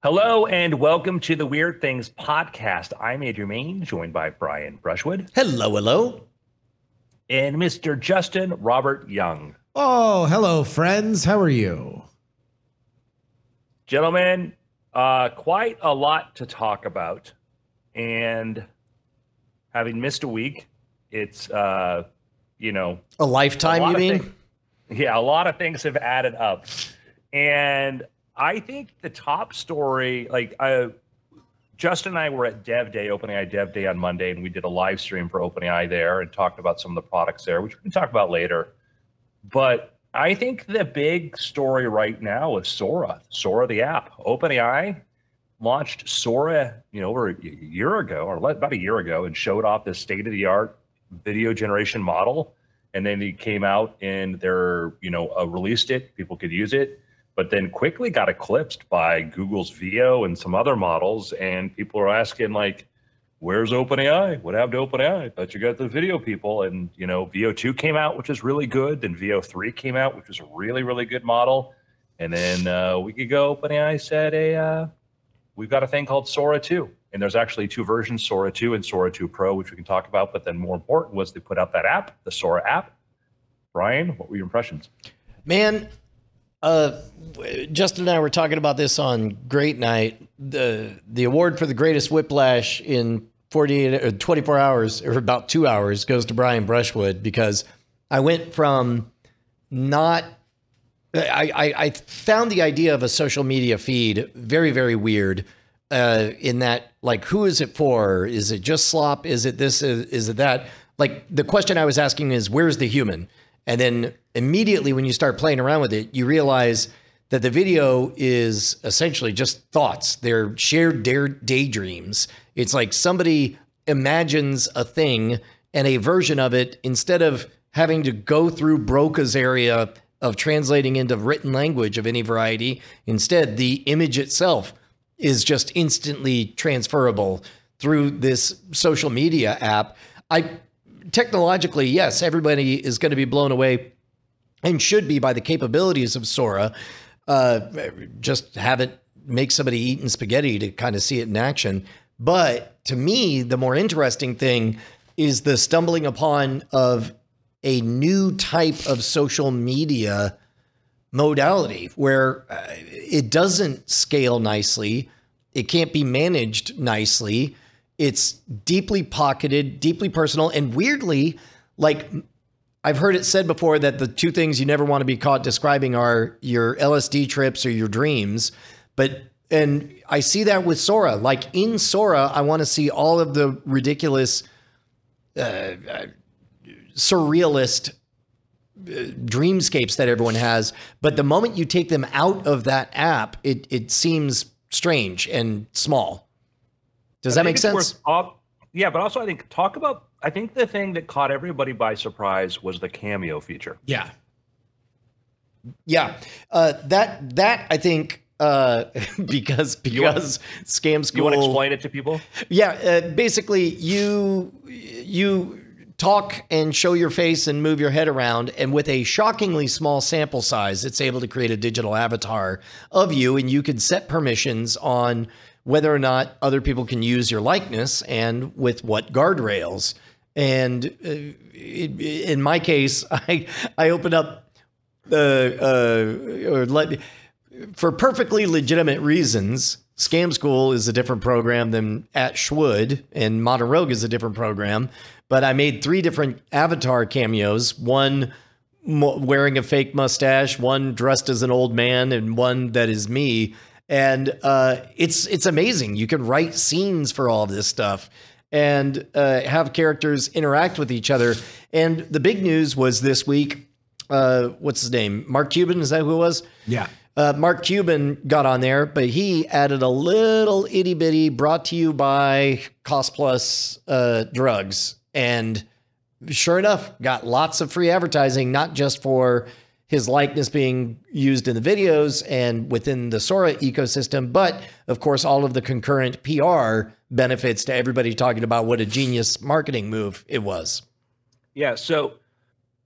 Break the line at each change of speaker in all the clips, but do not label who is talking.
Hello and welcome to the Weird Things podcast. I'm Adrian Main, joined by Brian Brushwood.
Hello.
And Mr. Justin Robert Young.
Oh, hello, friends. How are you?
Gentlemen, quite a lot to talk about. And having missed a week, it's,
a lifetime, you mean?
Yeah, a lot of things have added up. And I think the top story, Justin and I were at Dev Day, OpenAI Dev Day on Monday, and we did a live stream for OpenAI there and talked about some of the products there, which we can talk about later. But I think the big story right now is Sora the app. OpenAI launched Sora, over a year ago, or about a year ago, and showed off this state-of-the-art video generation model. And then it came out and released it. People could use it. But then quickly got eclipsed by Google's Veo and some other models. And people are asking, where's OpenAI? What happened to OpenAI? I thought you got the video people. And, Veo 2 came out, which is really good. Then Veo 3 came out, which was a really, really good model. And then a week ago, OpenAI said, we've got a thing called Sora 2. And there's actually two versions, Sora 2 and Sora 2 Pro, which we can talk about. But then more important was they put out that app, the Sora app. Brian, what were your impressions?
Man, Justin and I were talking about this on Great Night. The award for the greatest whiplash in 24 hours, or about 2 hours, goes to Brian Brushwood, because I went from I found the idea of a social media feed very, very weird, in that, who is it for? Is it just slop? Is it this? Is it that? The question I was asking is, where's the human? And then immediately when you start playing around with it, you realize that the video is essentially just thoughts. They're shared daydreams. It's like somebody imagines a thing and a version of it, instead of having to go through Broca's area of translating into written language of any variety. Instead, the image itself is just instantly transferable through this social media app. Technologically, yes, everybody is going to be blown away, and should be, by the capabilities of Sora. Just have it make somebody eating spaghetti to kind of see it in action. But to me, the more interesting thing is the stumbling upon of a new type of social media modality where it doesn't scale nicely. It can't be managed nicely. It's deeply pocketed, deeply personal, and weirdly, I've heard it said before that the two things you never want to be caught describing are your LSD trips or your dreams. And I see that with Sora. In Sora, I want to see all of the ridiculous, surrealist dreamscapes that everyone has. But the moment you take them out of that app, it seems strange and small. Does that make sense?
Yeah, but also I think the thing that caught everybody by surprise was the cameo feature.
Yeah.
That I think because Scam School.
You want to explain it to people?
Yeah, basically you talk and show your face and move your head around, and with a shockingly small sample size, it's able to create a digital avatar of you, and you can set permissions on whether or not other people can use your likeness and with what guardrails. And in my case, I opened up for perfectly legitimate reasons. Scam School is a different program than at Schwood, and Modern Rogue is a different program. But I made 3 different avatar cameos, one wearing a fake mustache, one dressed as an old man, and one that is me. And it's amazing. You can write scenes for all of this stuff and have characters interact with each other. And the big news was this week, what's his name? Mark Cuban, is that who it was?
Yeah.
Mark Cuban got on there, but he added a little itty bitty brought to you by Cost Plus drugs. And sure enough, got lots of free advertising, not just for his likeness being used in the videos and within the Sora ecosystem, but of course, all of the concurrent PR benefits to everybody talking about what a genius marketing move it was.
Yeah. So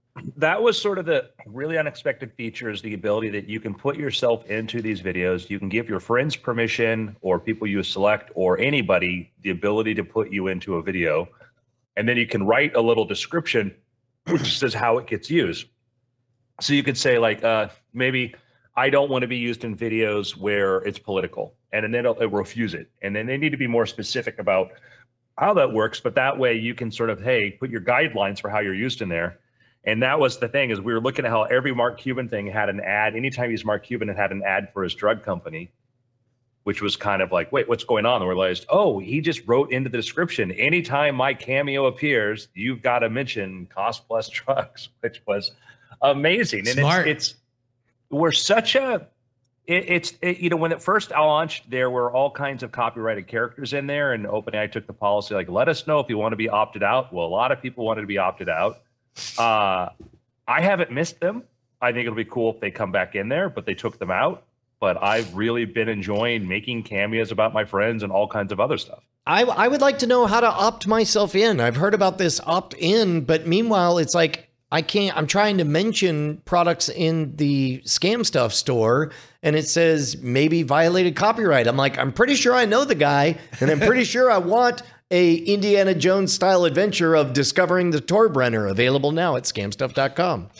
that was sort of the really unexpected feature, is the ability that you can put yourself into these videos. You can give your friends permission, or people you select, or anybody, the ability to put you into a video. And then you can write a little description which says how it gets used. So you could say like, maybe I don't want to be used in videos where it's political, and then it'll refuse it. And then they need to be more specific about how that works. But that way you can sort of, hey, put your guidelines for how you're used in there. And that was the thing, is we were looking at how every Mark Cuban thing had an ad. Anytime he's Mark Cuban, it had an ad for his drug company, which was kind of like, wait, what's going on? And we realized, oh, he just wrote into the description, anytime my cameo appears, you've got to mention Cost Plus Drugs, which was amazing.
Smart.
And we're such a, you know, when it first launched, there were all kinds of copyrighted characters in there, and OpenAI took the policy, like, let us know if you want to be opted out. Well, a lot of people wanted to be opted out. I haven't missed them. I think it'll be cool if they come back in there, but they took them out. But I've really been enjoying making cameos about my friends and all kinds of other stuff.
I would like to know how to opt myself in. I've heard about this opt in, but meanwhile, it's like, I can't, I'm trying to mention products in the Scam Stuff store, and it says maybe violated copyright. I'm like, I'm pretty sure I know the guy, and I'm pretty sure I want a Indiana Jones style adventure of discovering the Torbrenner, available now at scamstuff.com.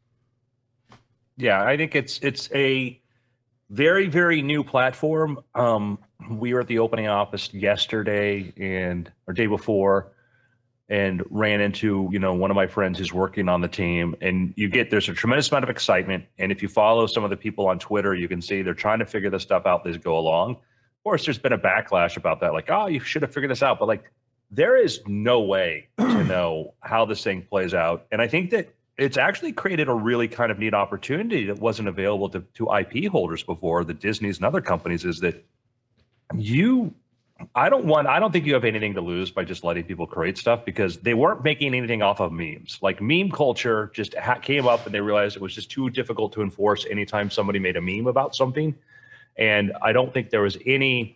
Yeah, I think it's a very, very new platform. We were at the opening office yesterday or day before, and ran into, you know, one of my friends who's working on the team, and there's a tremendous amount of excitement. And if you follow some of the people on Twitter, you can see they're trying to figure this stuff out as they go along. Of course, there's been a backlash about that, like, oh, you should have figured this out. But like, there is no way to know how this thing plays out. And I think that it's actually created a really kind of neat opportunity that wasn't available to IP holders before, the Disneys and other companies, is that I don't think you have anything to lose by just letting people create stuff, because they weren't making anything off of memes. Like, meme culture just came up, and they realized it was just too difficult to enforce anytime somebody made a meme about something. And I don't think there was any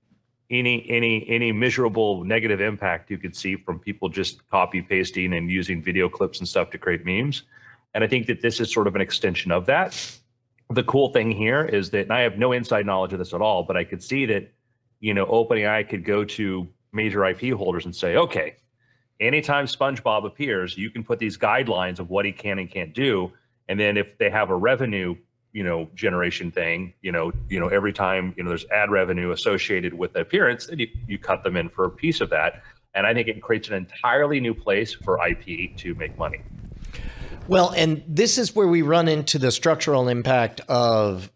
measurable negative impact you could see from people just copy pasting and using video clips and stuff to create memes. And I think that this is sort of an extension of that. The cool thing here is that, and I have no inside knowledge of this at all, but I could see that, you know, OpenAI could go to major IP holders and say, okay, anytime SpongeBob appears, you can put these guidelines of what he can and can't do. And then if they have a revenue, you know, generation thing, you know, every time, you know, there's ad revenue associated with the appearance, then you cut them in for a piece of that. And I think it creates an entirely new place for IP to make money.
Well, and this is where we run into the structural impact of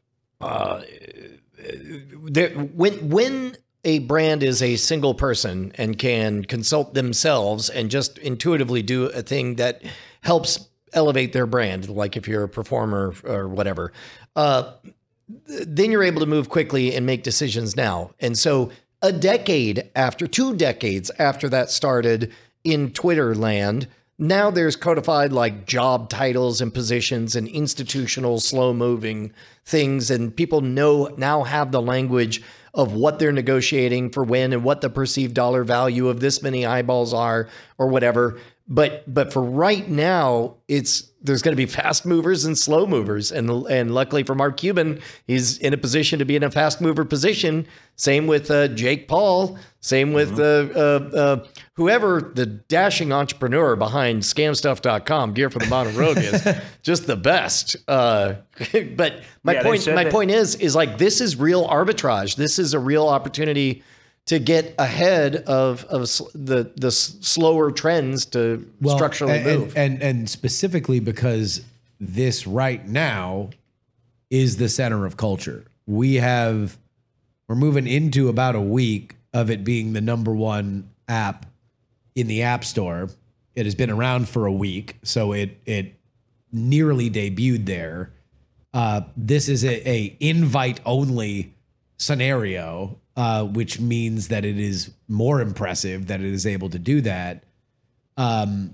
when a brand is a single person and can consult themselves and just intuitively do a thing that helps elevate their brand, like if you're a performer or whatever, then you're able to move quickly and make decisions now. And so 2 decades after that started in Twitter land, now there's codified like job titles and positions and institutional slow moving things. And people now have the language of what they're negotiating for when and what the perceived dollar value of this many eyeballs are or whatever. But for right now, there's going to be fast movers and slow movers. And luckily for Mark Cuban, he's in a position to be in a fast mover position. Same with Jake Paul. Same with whoever the dashing entrepreneur behind scamstuff.com, Gear for the Modern Rogue, is just the best. But my point is like, this is real arbitrage. This is a real opportunity to get ahead of the slower trends to structurally move.
And specifically because this right now is the center of culture. We're moving into about a week of it being the #1 app in the App Store. It has been around for a week, so it nearly debuted there. This is a invite only scenario, which means that it is more impressive that it is able to do that. I'm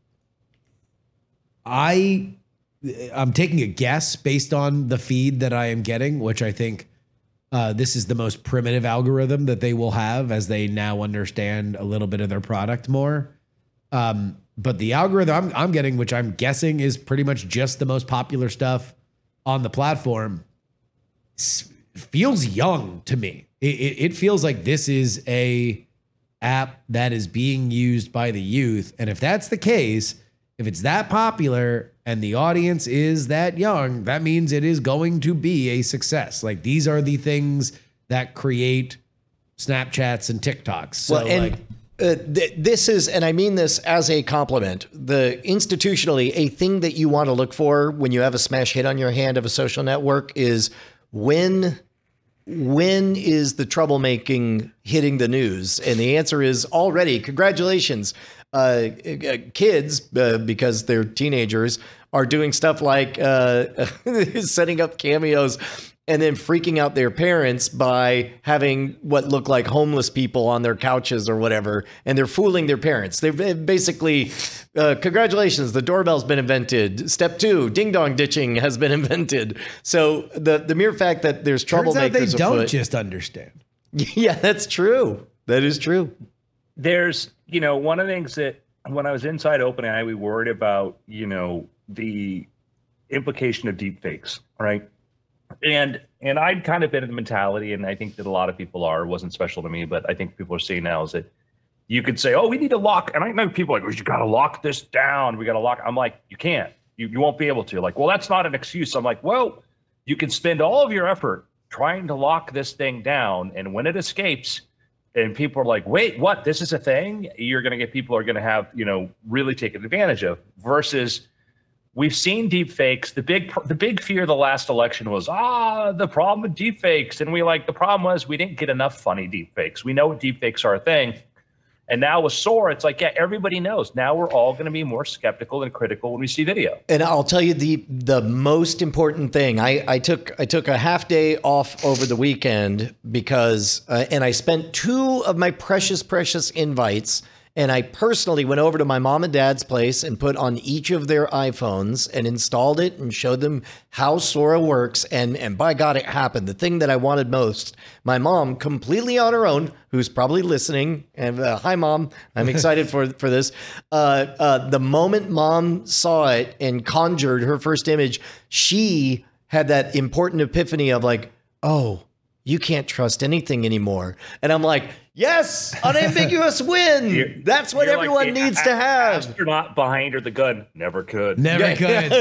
taking a guess based on the feed that I am getting, which I think this is the most primitive algorithm that they will have as they now understand a little bit of their product more. but the algorithm I'm getting, which I'm guessing is pretty much just the most popular stuff on the platform, feels young to me. It feels like this is a app that is being used by the youth. And if that's the case, if it's that popular and the audience is that young, that means it is going to be a success. Like, these are the things that create Snapchats and TikToks. So
Well, and this is, and I mean this as a compliment, institutionally, a thing that you want to look for when you have a smash hit on your hand of a social network is when is the troublemaking hitting the news? And the answer is already. Congratulations. Kids, because they're teenagers, are doing stuff like setting up cameos and then freaking out their parents by having what look like homeless people on their couches or whatever, and they're fooling their parents. They're basically, congratulations, the doorbell's been invented. Step 2, ding dong ditching has been invented. So the mere fact that there's
turns out
troublemakers
they don't
afoot,
just understand.
yeah, that's true. That is true.
There's, one of the things that when I was inside OpenAI, we worried about, the implication of deep fakes, right? And I'd kind of been in the mentality, and I think that a lot of people are, it wasn't special to me, but I think people are seeing now is that you could say, oh, we need to lock. And I know people are like, well, you got to lock this down. We got to lock. I'm like, you can't. You won't be able to. Like, well, that's not an excuse. I'm like, well, you can spend all of your effort trying to lock this thing down. And when it escapes and people are like, wait, what? This is a thing? You're going to get people are going to have, really taken advantage of versus we've seen deep fakes. The big fear of the last election was, the problem with deep fakes. And the problem was we didn't get enough funny deep fakes. We know deep fakes are a thing. And now with Sora, it's like, yeah, everybody knows. Now we're all going to be more skeptical and critical when we see video.
And I'll tell you the most important thing. I took a half day off over the weekend because, and I spent 2 of my precious invites. And I personally went over to my mom and dad's place and put on each of their iPhones and installed it and showed them how Sora works. And by God, it happened. The thing that I wanted most, my mom, completely on her own, who's probably listening. And hi, Mom. I'm excited for this. The moment Mom saw it and conjured her first image, she had that important epiphany of like, oh, you can't trust anything anymore. And I'm like, yes, unambiguous win. That's what everyone
like
needs to have.
Astronaut behind her the gun. Never could.
Never could.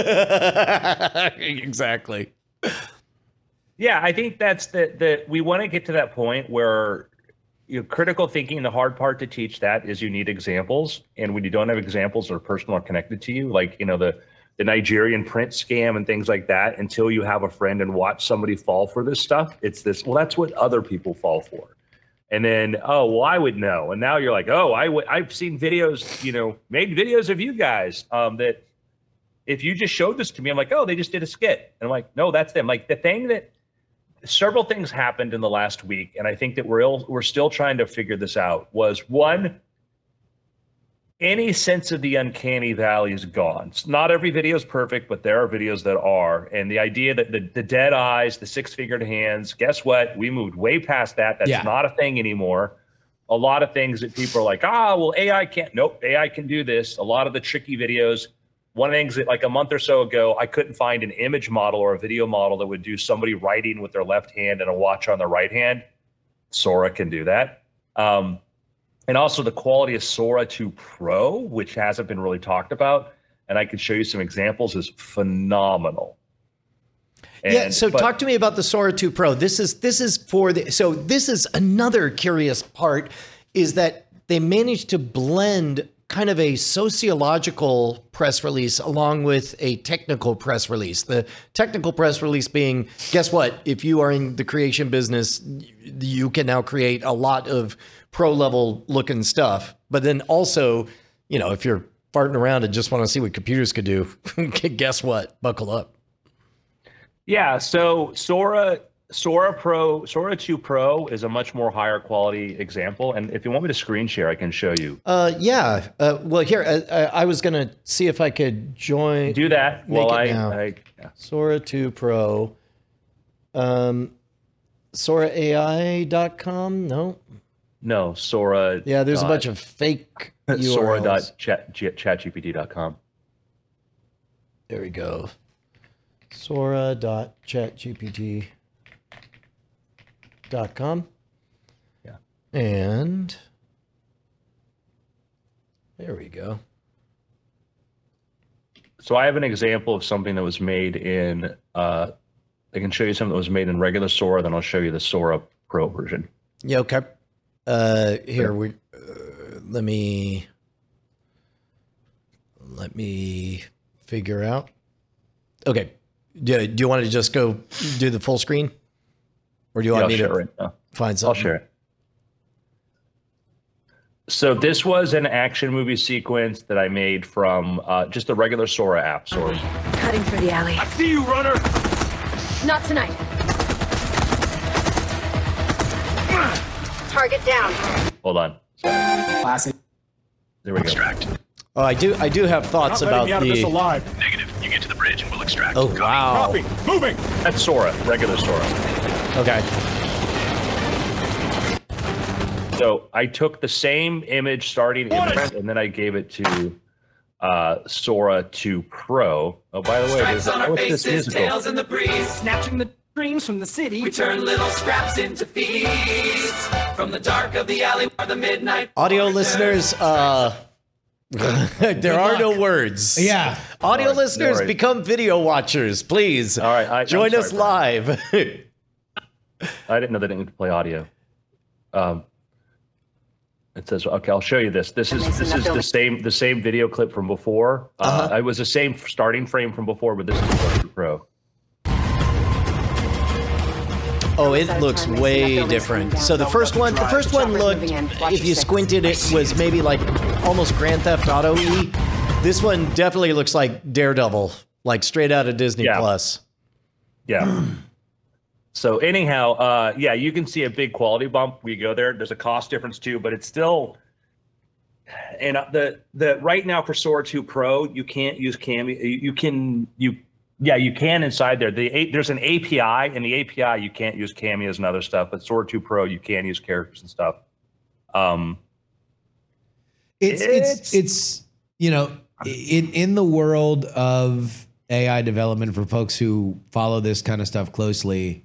Exactly.
Yeah, I think that's the we want to get to that point where critical thinking, the hard part to teach that is you need examples. And when you don't have examples that are personal or connected to you, like, the Nigerian print scam and things like that, until you have a friend and watch somebody fall for this stuff, it's this, well, that's what other people fall for. And then, oh, well, I would know. And now you're like, oh, I've seen videos, made videos of you guys that if you just showed this to me, I'm like, oh, they just did a skit. And I'm like, no, that's them. Like the thing that several things happened in the last week, and I think that we're still trying to figure this out, was one, any sense of the uncanny valley is gone. Not every video is perfect, but there are videos that are. And the idea that the dead eyes, the 6-fingered hands, guess what? We moved way past that. That's not a thing anymore. A lot of things that people are like, well, AI can't. Nope, AI can do this. A lot of the tricky videos. One of the things that like a month or so ago, I couldn't find an image model or a video model that would do somebody writing with their left hand and a watch on their right hand. Sora can do that. And also the quality of Sora 2 Pro, which hasn't been really talked about, and I could show you some examples, is phenomenal.
Talk to me about the Sora 2 Pro. This is another curious part, is that they managed to blend kind of a sociological press release along with a technical press release. The technical press release being, guess what? If you are in the creation business, you can now create a lot of pro level looking stuff. But then also, if you're farting around and just want to see what computers could do, guess what? Buckle up. Yeah.
So Sora 2 Pro is a much more higher quality example. And if you want me to screen share, I can show you.
Well, here, I was going to see if I could join.
Do that.
Sora 2 Pro. SoraAI.com? No,
Sora.
Yeah, there's a bunch of fake URLs.
Sora.chatgpt.com.
There we go. Sora.chatgpt.com.
Yeah.
And there we go.
So I have an example of something that was made in, I can show you something that was made in regular Sora, then I'll show you the Sora Pro version.
Yeah, okay. Here, let me figure out. Okay. Do you want to just go do the full screen? Or do you want me to
share it.
find
I'll
something?
share it. So this was an action movie sequence that I made from just the regular Sora app. Sora.
Cutting through the alley.
I see you, runner.
Not tonight. Target down.
Hold on. Sorry.
Classic.
There we go.
Extract.
Oh, I do have thoughts about the
alive.
Negative. You get to the bridge and we'll extract.
Oh, wow.
Moving. That's Sora, regular Sora.
Okay.
So I took the same image starting in print, and then I gave it to Sora 2 Pro. Oh, by the way,
Stripes on our
what's this
faces,
musical?
tails in the breeze.
Snatching the dreams from the city.
We turn little scraps into feasts. From the dark of the alley or the midnight.
Audio
forest.
listeners, there are no words.
Yeah.
Audio
Sorry,
listeners,
sorry.
become video watchers, please.
All right, I'm
join
sorry,
us
Brian.
live.
I didn't know they didn't play audio. It says, okay, I'll show you this. This is the same video clip from before. It was the same starting frame from before, but this is Sora 2 Pro.
Oh, it looks way different. So the first one looked, if you squinted, it was maybe like almost Grand Theft Auto-y. This one definitely looks like Daredevil, like straight out of Disney
Yeah.
Plus.
Yeah. So anyhow, yeah, you can see a big quality bump. We go there. There's a cost difference too, but it's still. And the right now for Sora 2 Pro, you can't use Cameo. You can inside there. There's an API, and the API you can't use cameos and other stuff. But Sora 2 Pro, you can use characters and stuff.
It's you know, in the world of AI development, for folks who follow this kind of stuff closely,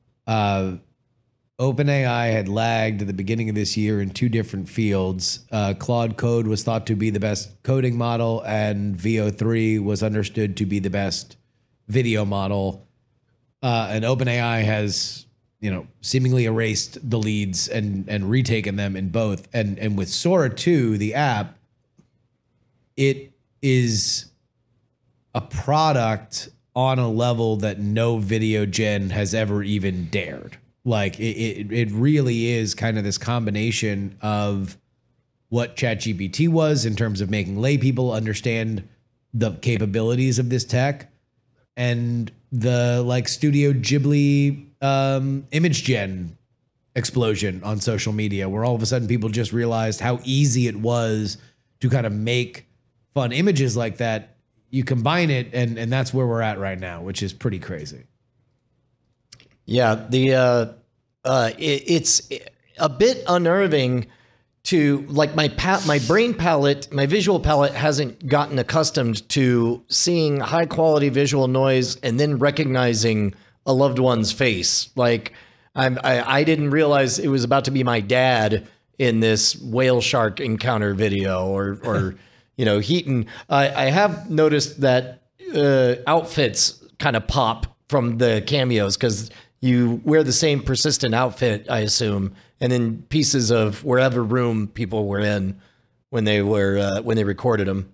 OpenAI had lagged at the beginning of this year in two different fields. Claude Code was thought to be the best coding model, and VO3 was understood to be the best video model. And OpenAI has, you know, seemingly erased the leads and retaken them in both. And with Sora 2, the app, it is a product on a level that no video gen has ever even dared. Like it really is kind of this combination of what ChatGPT was in terms of making lay people understand the capabilities of this tech, and the like Studio Ghibli image gen explosion on social media, where all of a sudden people just realized how easy it was to kind of make fun images like that. You combine it, and that's where we're at right now, which is pretty crazy.
Yeah, it's a bit unnerving to like my brain palette, my visual palette hasn't gotten accustomed to seeing high quality visual noise and then recognizing a loved one's face. Like I didn't realize it was about to be my dad in this whale shark encounter video, or you know, Heaton. I have noticed that outfits kind of pop from the cameos because you wear the same persistent outfit, I assume, and then pieces of wherever room people were in when they recorded them.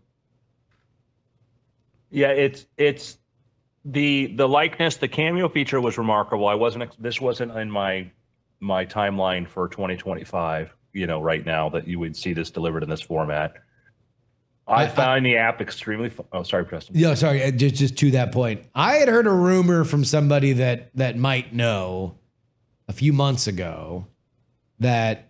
Yeah, it's the likeness. The cameo feature was remarkable. This wasn't in my timeline for 2025. You know, right now that you would see this delivered in this format. I found the app extremely fun. Oh, sorry, Preston.
Yeah, sorry. Just to that point, I had heard a rumor from somebody that might know a few months ago that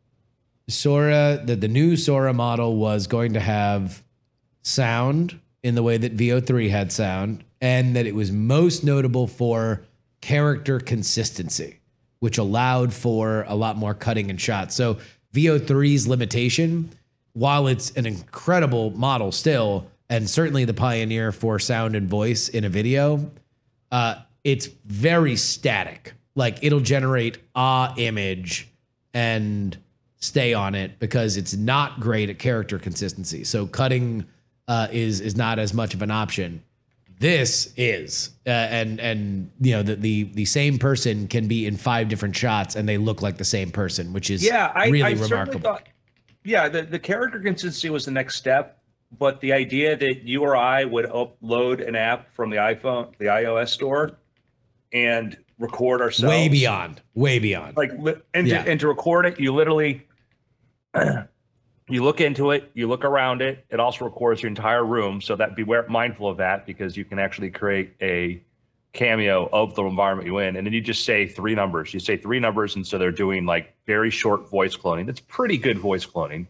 the new Sora model was going to have sound in the way that VO3 had sound, and that it was most notable for character consistency, which allowed for a lot more cutting and shots. So VO3's limitation while it's an incredible model still, and certainly the pioneer for sound and voice in a video, it's very static. Like it'll generate a image and stay on it because it's not great at character consistency. So cutting is not as much of an option. This is, and you know the same person can be in 5 different shots and they look like the same person, which is really remarkable.
Thought, the character consistency was the next step, but the idea that you or I would upload an app from the iPhone, the iOS store, and record ourselves
way beyond.
Like and to record it, you literally. You look into it, you look around it. It also records your entire room, so that be mindful of that because you can actually create a cameo of the environment you're in, and then you just say 3 numbers. You say 3 numbers, and so they're doing like very short voice cloning. That's pretty good voice cloning,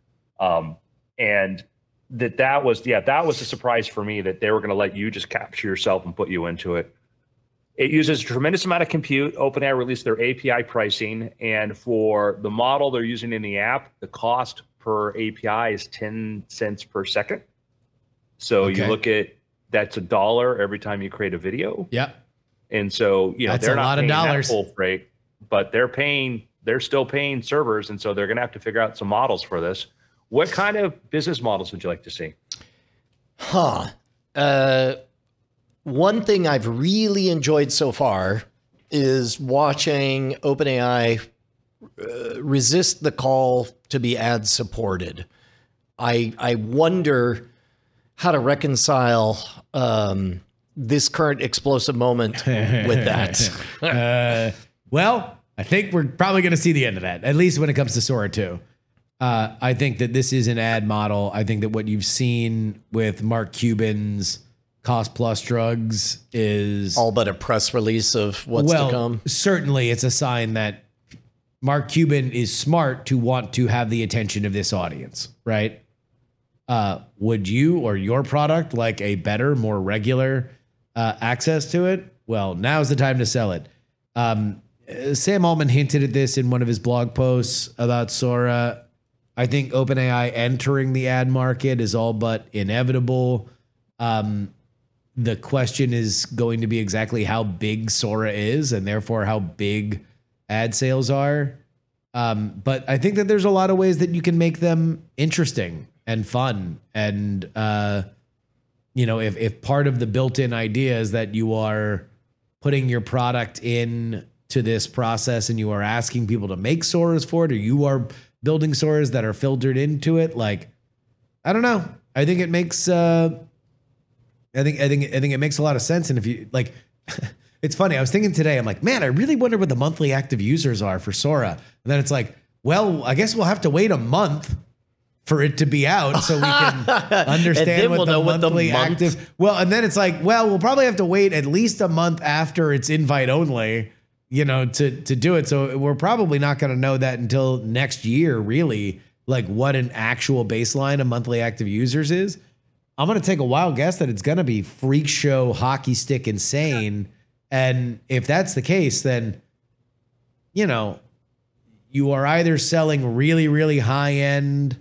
and that was a surprise for me that they were going to let you just capture yourself and put you into it. It uses a tremendous amount of compute. OpenAI released their API pricing, and for the model they're using in the app, the cost per API is 10 cents per second. So you look at that's $1 every time you create a video.
Yep.
And so
that's
they're
a
not
lot of
paying
dollars.
that full freight, but they're still paying servers, and so they're going to have to figure out some models for this. What kind of business models would you like to see?
One thing I've really enjoyed so far is watching OpenAI resist the call to be ad supported. I wonder how to reconcile this current explosive moment with that.
Well, I think we're probably going to see the end of that, at least when it comes to Sora 2. I think that this is an ad model. I think that what you've seen with Mark Cuban's Cost Plus Drugs is
all but a press release of what's to come.
Certainly it's a sign that Mark Cuban is smart to want to have the attention of this audience, right? Would you or your product like a better, more regular access to it? Well, now's the time to sell it. Sam Altman hinted at this in one of his blog posts about Sora. I think OpenAI entering the ad market is all but inevitable. The question is going to be exactly how big Sora is and therefore how big ad sales are. But I think that there's a lot of ways that you can make them interesting and fun. And, if part of the built-in idea is that you are putting your product in to this process and you are asking people to make Soras for it, or you are building Soras that are filtered into it, like, I don't know. I think it makes, I think it makes a lot of sense. And if you like, it's funny. I was thinking today, I'm like, man, I really wonder what the monthly active users are for Sora. And then it's like, well, I guess we'll have to wait a month for it to be out so we can understand what the monthly active. Well, and then it's like, well, we'll probably have to wait at least a month after it's invite only, to do it. So we're probably not going to know that until next year, really, like what an actual baseline of monthly active users is. I'm going to take a wild guess that it's going to be freak show hockey stick insane. And if that's the case, then, you are either selling really, really high-end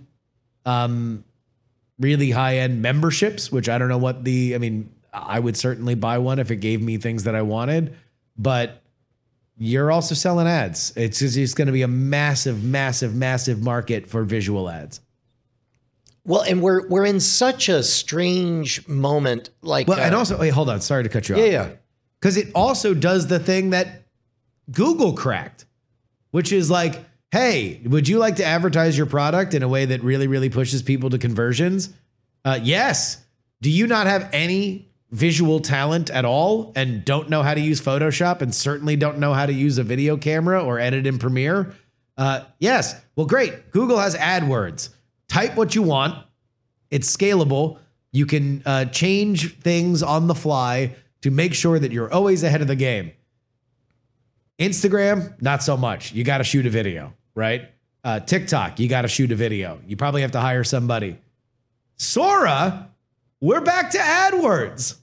memberships, which I don't know I would certainly buy one if it gave me things that I wanted, but you're also selling ads. It's just going to be a massive, massive, massive market for visual ads.
Well, and we're in such a strange moment.
And also, wait, hold on. Sorry to cut you off.
Yeah.
Because it also does the thing that Google cracked, which is like, hey, would you like to advertise your product in a way that really, really pushes people to conversions? Yes. Do you not have any visual talent at all and don't know how to use Photoshop and certainly don't know how to use a video camera or edit in Premiere? Yes. Well, great. Google has AdWords. Type what you want. It's scalable. You can change things on the fly to make sure that you're always ahead of the game. Instagram, not so much. You got to shoot a video, right? TikTok, you got to shoot a video. You probably have to hire somebody. Sora, we're back to AdWords.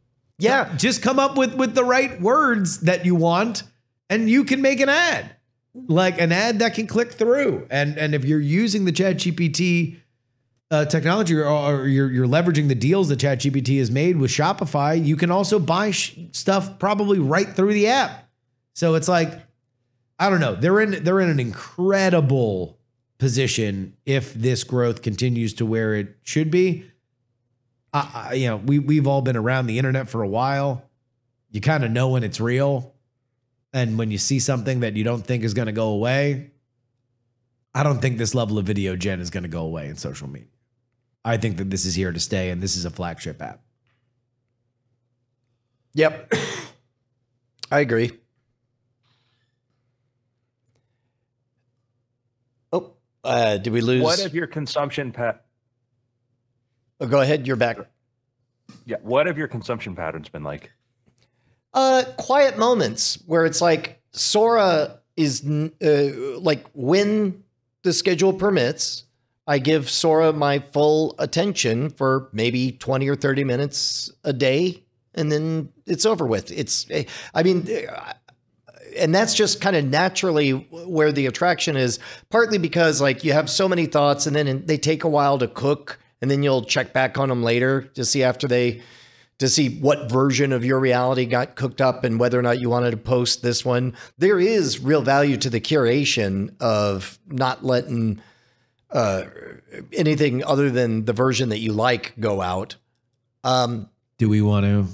Yeah. Just come up with the right words that you want and you can make an ad. like an ad that can click through. And if you're using the ChatGPT technology or you're leveraging the deals that ChatGPT has made with Shopify, you can also buy stuff probably right through the app. So it's like, I don't know. They're in an incredible position if this growth continues to where it should be. We've all been around the internet for a while. You kind of know when it's real. And when you see something that you don't think is going to go away, I don't think this level of video gen is going to go away in social media. I think that this is here to stay, and this is a flagship app.
Yep. I agree. Oh, did we lose?
What have your consumption
Oh, go ahead. You're back.
Yeah. What have your consumption patterns been like?
Quiet moments where it's like Sora is like when the schedule permits, I give Sora my full attention for maybe 20 or 30 minutes a day, and then it's over with. And that's just kind of naturally where the attraction is, partly because like you have so many thoughts and then they take a while to cook, and then you'll check back on them later to see what version of your reality got cooked up and whether or not you wanted to post this one. There is real value to the curation of not letting anything other than the version that you like go out.
Do we want to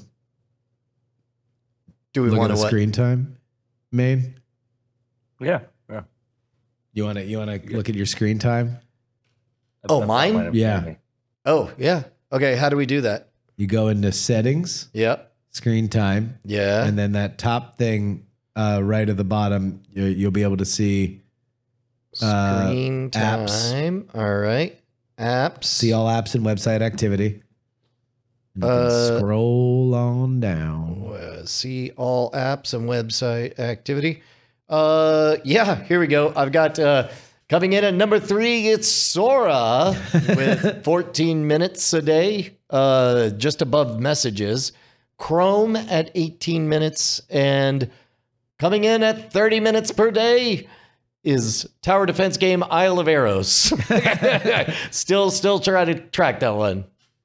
look at
what?
screen time, Maine?
Yeah. Yeah.
You want to look at your screen time?
Oh, mine?
Yeah.
Oh, yeah. Okay. How do we do that?
You go into settings,
Yep.
screen time,
Yeah.
and then that top thing right at the bottom, you'll be able to see
Screen
apps.
time. All right. Apps.
See all apps and website activity. And you can scroll on down.
See all apps and website activity. Yeah, here we go. I've got coming in at number 3, it's Sora with 14 minutes a day, just above messages. Chrome at 18 minutes, and coming in at 30 minutes per day is tower defense game Isle of Arrows. Still trying to track that one.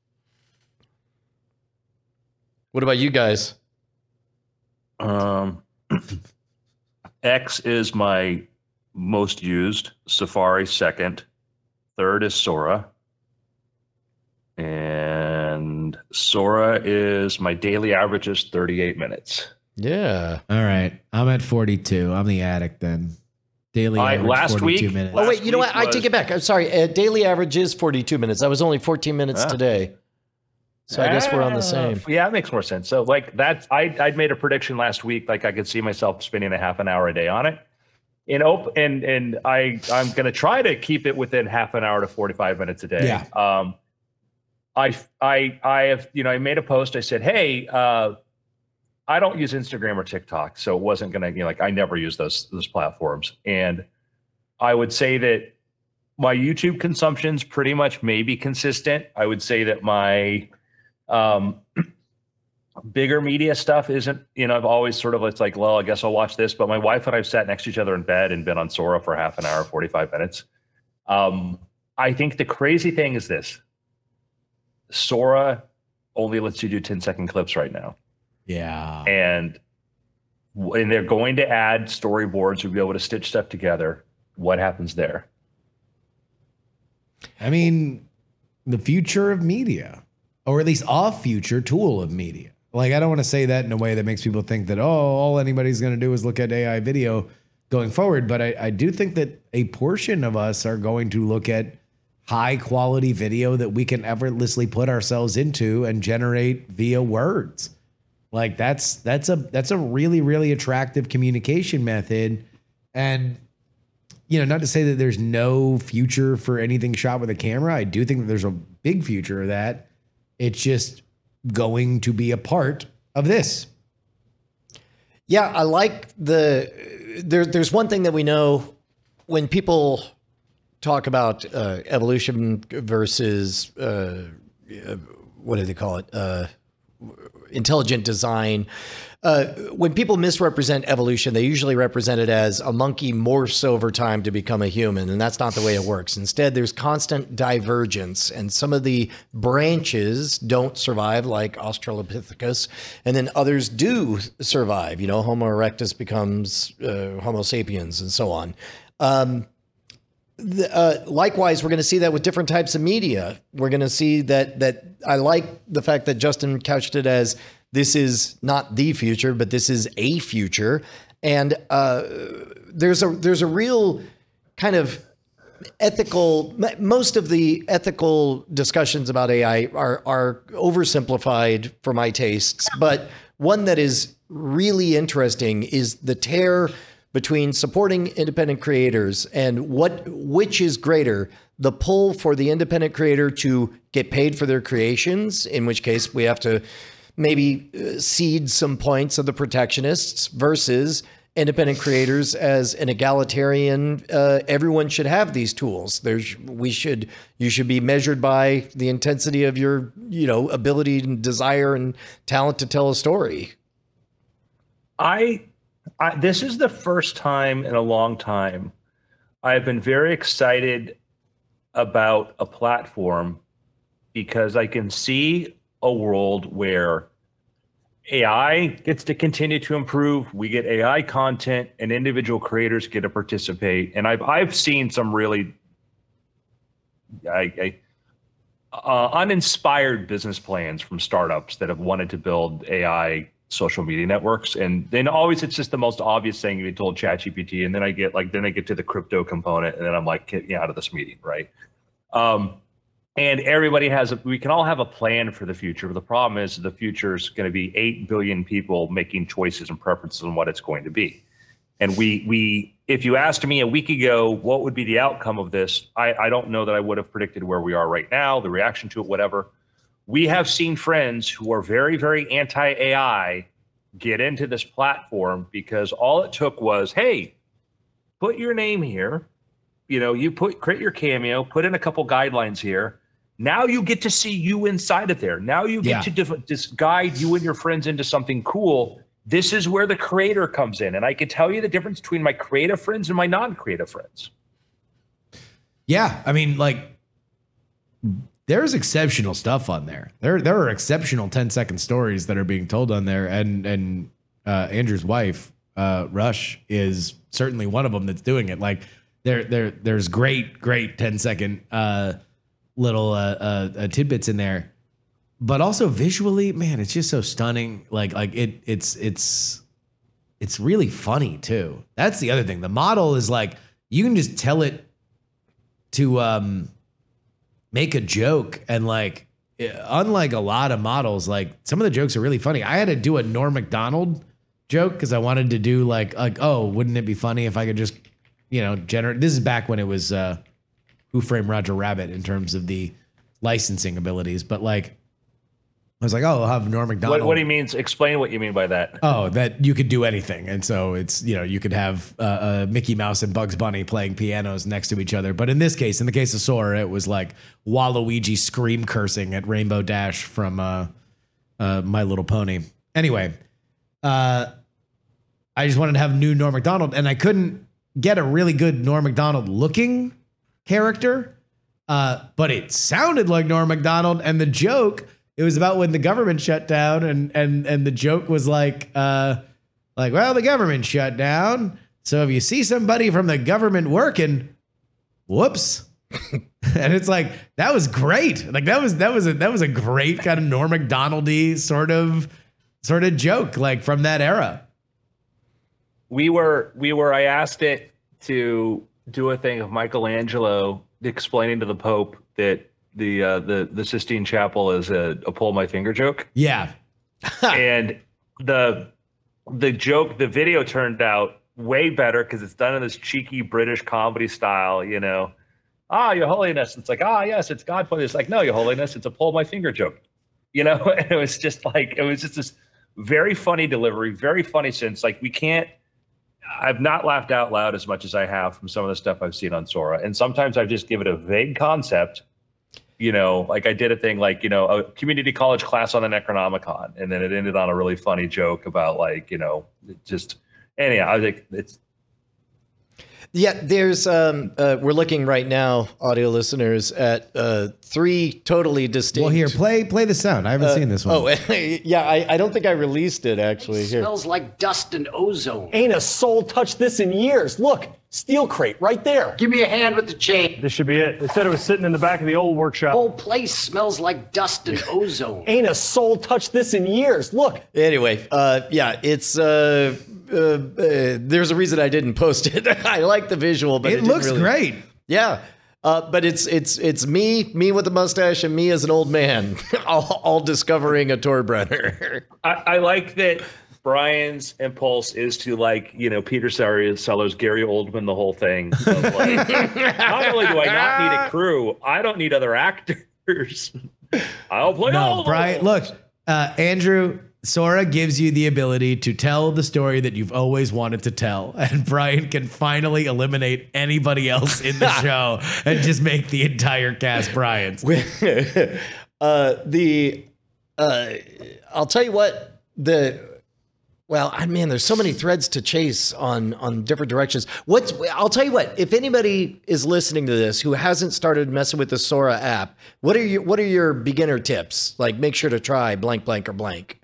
What about you guys?
X is my most used, Safari second, third is Sora, and Sora is my daily average is 38 minutes.
Yeah.
All right. I'm at 42. I'm the addict then. Daily average,
last
42
week-
minutes.
Oh, wait,
Last
you know what?
week
I
was-
take it back. I'm sorry. Daily average is 42 minutes. I was only 14 minutes today. So I guess we're on the same.
Yeah, it makes more sense. So like that's I'd made a prediction last week, like I could see myself spending a half an hour a day on it. And I'm gonna try to keep it within half an hour to 45 minutes a day.
Yeah.
I have, I made a post. I said, hey, I don't use Instagram or TikTok, so it wasn't gonna, I never use those platforms. And I would say that my YouTube consumption's pretty much maybe consistent. I would say that my bigger media stuff isn't, I've always sort of, it's like, well, I guess I'll watch this. But my wife and I've sat next to each other in bed and been on Sora for half an hour, 45 minutes. I think the crazy thing is this. Sora only lets you do 10-second clips right now.
Yeah.
And they're going to add storyboards. You'll be able to stitch stuff together. What happens there?
I mean, the future of media, or at least a future tool of media. Like, I don't want to say that in a way that makes people think that, all anybody's going to do is look at AI video going forward. But I do think that a portion of us are going to look at high quality video that we can effortlessly put ourselves into and generate via words. Like that's a really, really attractive communication method. And, not to say that there's no future for anything shot with a camera. I do think that there's a big future of that. It's just going to be a part of this.
Yeah, I like there's one thing that we know when people talk about evolution versus what do they call it? intelligent design. When people misrepresent evolution, they usually represent it as a monkey morphs over time to become a human, and that's not the way it works. Instead, there's constant divergence, and some of the branches don't survive, like Australopithecus, and then others do survive. You know, Homo erectus becomes Homo sapiens, and so on. Likewise, we're going to see that with different types of media. We're going to see that I like the fact that Justin couched it as this is not the future, but this is a future. And there's a real kind of ethical, most of the ethical discussions about AI are oversimplified for my tastes, but one that is really interesting is the tear between supporting independent creators and which is greater, the pull for the independent creator to get paid for their creations, in which case we have to maybe cede some points of the protectionists, versus independent creators as an egalitarian. Everyone should have these tools. You should be measured by the intensity of your, ability and desire and talent to tell a story.
This is the first time in a long time I've been very excited about a platform, because I can see a world where AI gets to continue to improve. We get AI content, and individual creators get to participate. And I've seen some really uninspired business plans from startups that have wanted to build AI social media networks, and then always it's just the most obvious thing you told ChatGPT, and then I get to the crypto component, and then I'm like, get me out of this meeting, right? And everybody we can all have a plan for the future, but the problem is the future is going to be 8 billion people making choices and preferences on what it's going to be. And if you asked me a week ago what would be the outcome of this, I don't know that I would have predicted where we are right now, the reaction to it, whatever. We have seen friends who are very, very anti-AI get into this platform because all it took was, hey, put your name here. Create your Cameo, put in a couple guidelines here. Now you get to see you inside of there. Now you get to just guide you and your friends into something cool. This is where the creator comes in. And I can tell you the difference between my creative friends and my non-creative friends.
Yeah. I mean, there's exceptional stuff on there. There are exceptional 10-second stories that are being told on there. And Andrew's wife, Rush, is certainly one of them that's doing it. There's great 10-second little tidbits in there, but also visually, man, it's just so stunning. It's really funny too. That's the other thing. The model is you can just tell it to make a joke, and unlike a lot of models, some of the jokes are really funny. I had to do a Norm Macdonald joke because I wanted to do oh, wouldn't it be funny if I could just generate. This is back when it was Who Framed Roger Rabbit in terms of the licensing abilities, but I was like, oh, I'll have Norm Macdonald.
What he means? Explain what you mean by that.
Oh, that you could do anything, and so it's you could have Mickey Mouse and Bugs Bunny playing pianos next to each other. But in this case, in the case of Sora, it was Waluigi scream cursing at Rainbow Dash from My Little Pony. Anyway, I just wanted to have new Norm Macdonald, and I couldn't get a really good Norm Macdonald looking character, but it sounded like Norm Macdonald. And the joke, it was about when the government shut down, and the joke was well, the government shut down, so if you see somebody from the government working, whoops. And it's that was great. That was a great kind of Norm Macdonald-y sort of joke from that era.
I asked it to do a thing of Michelangelo explaining to the Pope that the Sistine Chapel is a pull my finger joke.
Yeah.
And the joke, the video turned out way better because it's done in this cheeky British comedy style, Your Holiness. It's yes, it's God. It's no, Your Holiness, it's a pull my finger joke. And it was just this very funny delivery, very funny sense. I've not laughed out loud as much as I have from some of the stuff I've seen on Sora. And sometimes I just give it a vague concept like I did a thing like, a community college class on the Necronomicon, and then it ended on a really funny joke about like, just anyhow, I was like, it's.
Yeah, there's we're looking right now, audio listeners, at 3 totally distinct.
Well, here, play the sound. I haven't seen this one.
Oh, yeah, I don't think I released it actually. Here.
Smells like dust and ozone.
Ain't a soul touched this in years. Look, steel crate right there.
Give me a hand with the chain.
This should be it. They said it was sitting in the back of the old workshop.
Whole place smells like dust and ozone.
Ain't a soul touched this in years. Look.
Anyway, yeah, it's there's a reason I didn't post it. I like the visual, but
it looks great.
Yeah. But it's me with a mustache and me as an old man, all discovering a Torbrenner.
I like that Brian's impulse is to like, Peter Sellers, Gary Oldman, the whole thing. Of like, not only do I not need a crew, I don't need other actors. I'll play all of them.
Brian, look, Andrew, Sora gives you the ability to tell the story that you've always wanted to tell, and Brian can finally eliminate anybody else in the show and just make the entire cast Brian's.
I'll tell you what, there's so many threads to chase on different directions. I'll tell you what, if anybody is listening to this who hasn't started messing with the Sora app, what are your beginner tips? Like, make sure to try blank, blank, or blank.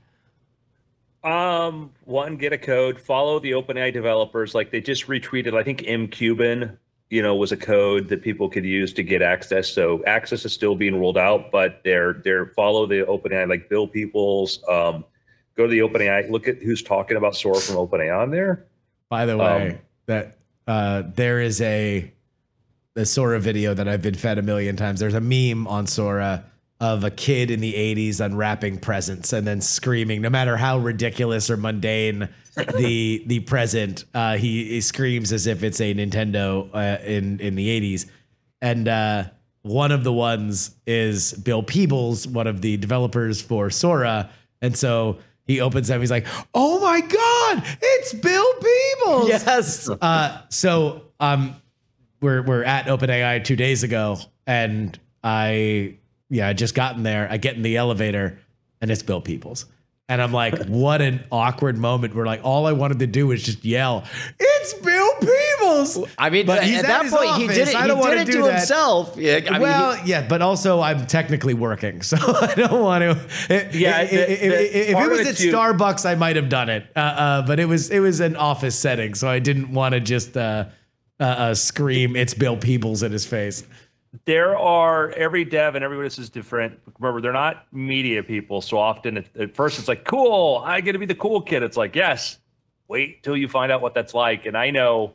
One, get a code, follow the OpenAI developers. Like they just retweeted, I think MCuban, was a code that people could use to get access. So access is still being rolled out, but they're follow the OpenAI, like Bill Peoples, go to the OpenAI, look at who's talking about Sora from OpenAI on there.
By the way, there is a Sora video that I've been fed a million times. There's a meme on Sora of a kid in the 80s unwrapping presents and then screaming, no matter how ridiculous or mundane the present, he screams as if it's a Nintendo in the 80s. And one of the ones is Bill Peebles, one of the developers for Sora. And so he opens up, he's like, oh my God, it's Bill Peebles.
Yes.
So we're at OpenAI 2 days ago, and I just gotten there. I get in the elevator, and it's Bill Peoples. And I'm like, what an awkward moment where like all I wanted to do was just yell, it's Bill Peebles.
I mean,
but
at that point, he did it to himself. Yeah,
but also I'm technically working, so I don't want to. If it was at Starbucks, I might have done it. But it was an office setting, so I didn't want to just scream, it's Bill Peebles in his face.
There are every dev and everybody is different. Remember, they're not media people. So often at first it's like, cool, I get to be the cool kid. It's like, yes, wait till you find out what that's like. And I know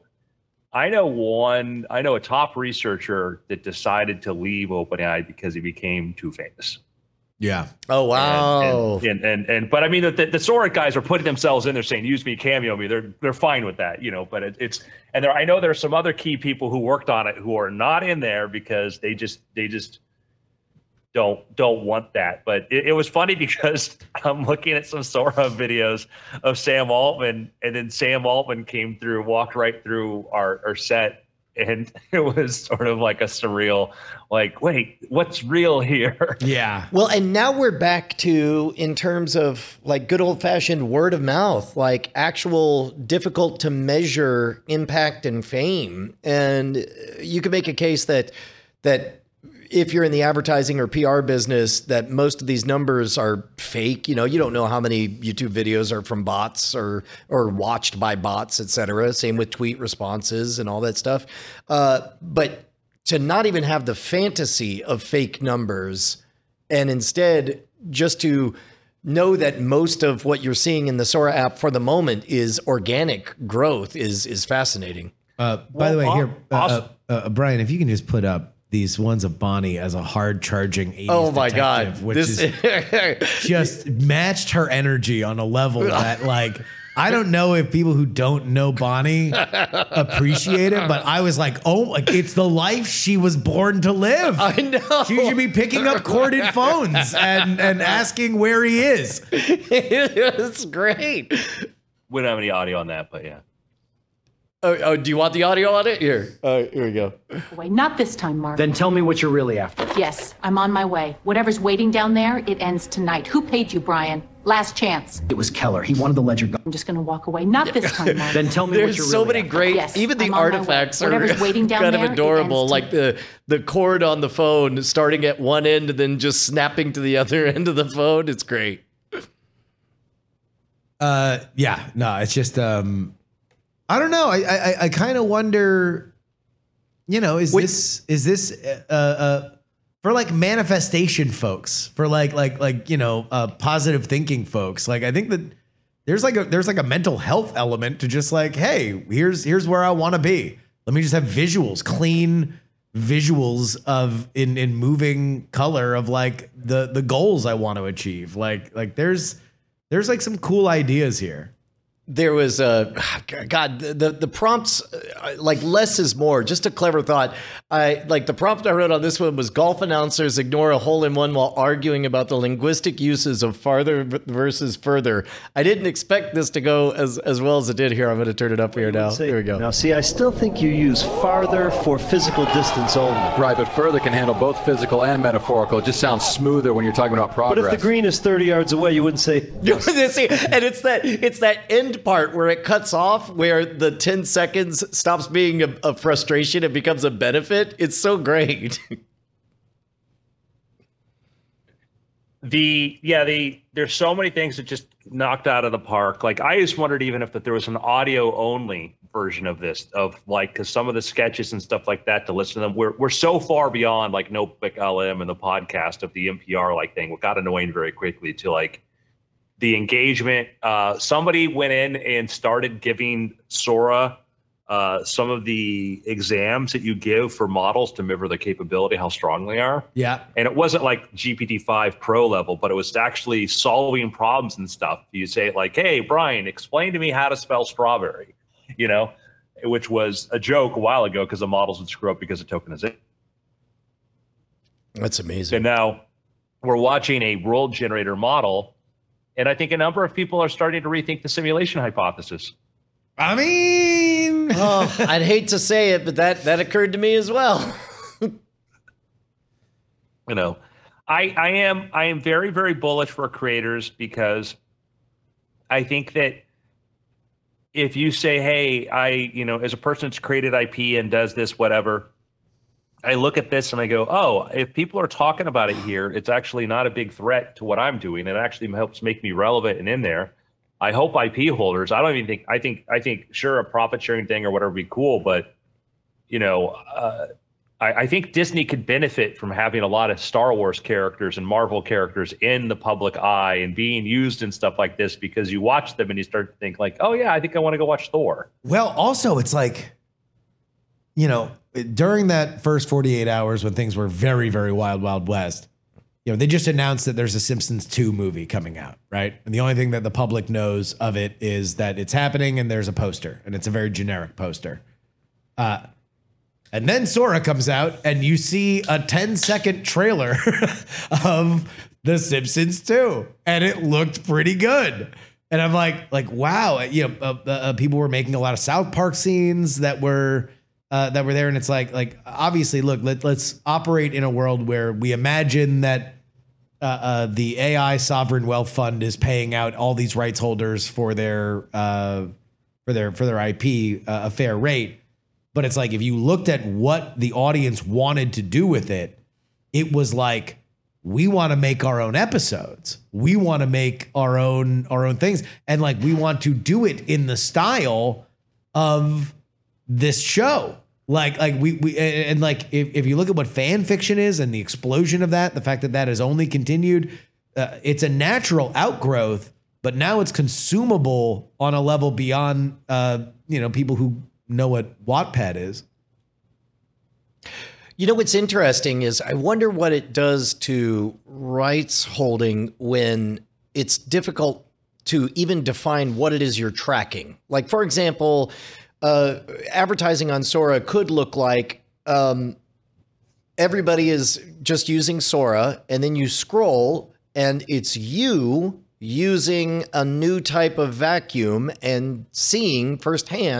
a top researcher that decided to leave OpenAI because he became too famous.
Yeah.
Oh, wow.
And but I mean, the Sora guys are putting themselves in there saying, use me, cameo me. They're fine with that, but I know there are some other key people who worked on it who are not in there because they just don't want that. But it was funny because I'm looking at some Sora videos of Sam Altman, and then Sam Altman walked right through our set. And it was sort of like a surreal, like, wait, what's real here?
Yeah.
Well, and now we're back to, in terms of like good old fashioned word of mouth, like actual difficult to measure impact and fame. And you could make a case that if you're in the advertising or PR business, that most of these numbers are fake. You don't know how many YouTube videos are from bots or watched by bots, et cetera. Same with tweet responses and all that stuff. But to not even have the fantasy of fake numbers, and instead just to know that most of what you're seeing in the Sora app for the moment is organic growth is fascinating.
By the way, here, Brian, if you can just put up these ones of Bonnie as a hard charging 80s
oh my
detective,
God,
which is just matched her energy on a level that like, I don't know if people who don't know Bonnie appreciate it, but I was like, it's the life she was born to live.
I know.
She should be picking up corded phones and asking where he is.
It's great.
We don't have any audio on that, but yeah.
Oh, do you want the audio on it? Here we go.
Wait, not this time, Mark.
Then tell me what you're really after.
Yes, I'm on my way. Whatever's waiting down there, it ends tonight. Who paid you, Brian? Last chance.
It was Keller. He wanted the ledger gone.
I'm just gonna walk away. Not this time, Mark.
Then tell me what
There's
you're
so
really
many
after.
great,
Yes,
even the
I'm on my way.
artifacts are
Whatever's waiting down
kind
there,
of
it
adorable.
ends
Like the cord on the phone starting at one end and then just snapping to the other end of the phone. It's great.
Yeah, no, it's just I don't know. I kind of wonder, is this for like manifestation folks, for like positive thinking folks. Like I think that there's like a mental health element to just like, hey, here's where I want to be. Let me just have visuals, clean visuals of in moving color of like the goals I want to achieve. Like there's like some cool ideas here.
There was the prompts, like less is more, just a clever thought. The prompt I wrote on this one was golf announcers ignore a hole in one while arguing about the linguistic uses of farther versus further. I didn't expect this to go as well as it did here. I'm going to turn it up here now. Here we go.
Now, see, I still think you use farther for physical distance only.
Right, but further can handle both physical and metaphorical. It just sounds smoother when you're talking about progress.
But if the green is 30 yards away, you wouldn't say.
See, and it's that end part where it cuts off, where the 10 seconds stops being a frustration and becomes a benefit. It's so great.
There's so many things that just knocked out of the park. Like I just wondered even if there was an audio only version of this, of like, because some of the sketches and stuff like that, to listen to them, we're so far beyond like Notebook LM and the podcast of the NPR like thing. What got annoying very quickly to like the engagement. Somebody went in and started giving Sora some of the exams that you give for models to measure the capability, how strong they are.
Yeah.
And it wasn't like GPT-5 Pro level, but it was actually solving problems and stuff. You say like, hey, Brian, explain to me how to spell strawberry, which was a joke a while ago because the models would screw up because of tokenization.
That's amazing.
And now we're watching a world generator model. And I think a number of people are starting to rethink the simulation hypothesis.
I mean,
I'd hate to say it, but that occurred to me as well.
I am very, very bullish for creators, because I think that if you say, hey, as a person that's created IP and does this, whatever, I look at this and I go, oh, if people are talking about it here, it's actually not a big threat to what I'm doing. It actually helps make me relevant and in there. I hope IP holders, I don't even think, I think sure, a profit sharing thing or whatever would be cool, but I think Disney could benefit from having a lot of Star Wars characters and Marvel characters in the public eye and being used in stuff like this, because you watch them and you start to think like, oh yeah, I think I want to go watch Thor.
Well, also it's like, during that first 48 hours when things were very, very wild, wild west, they just announced that there's a Simpsons 2 movie coming out, right? And the only thing that the public knows of it is that it's happening and there's a poster, and it's a very generic poster. And then Sora comes out and you see a 10-second trailer of The Simpsons 2, and it looked pretty good. And I'm like, wow, people were making a lot of South Park scenes that were there, and it's like obviously, look, let's operate in a world where we imagine that the AI sovereign wealth fund is paying out all these rights holders for their IP a fair rate. But it's like, if you looked at what the audience wanted to do with it, it was like, we want to make our own episodes. We want to make our own things, and like we want to do it in the style of this show. If you look at what fan fiction is and the explosion of that, the fact that has only continued, it's a natural outgrowth, but now it's consumable on a level beyond, people who know what Wattpad is.
What's interesting is I wonder what it does to rights holding when it's difficult to even define what it is you're tracking. Like, for example, advertising on Sora could look like everybody is just using Sora, and then you scroll and it's you using a new type of vacuum and seeing firsthand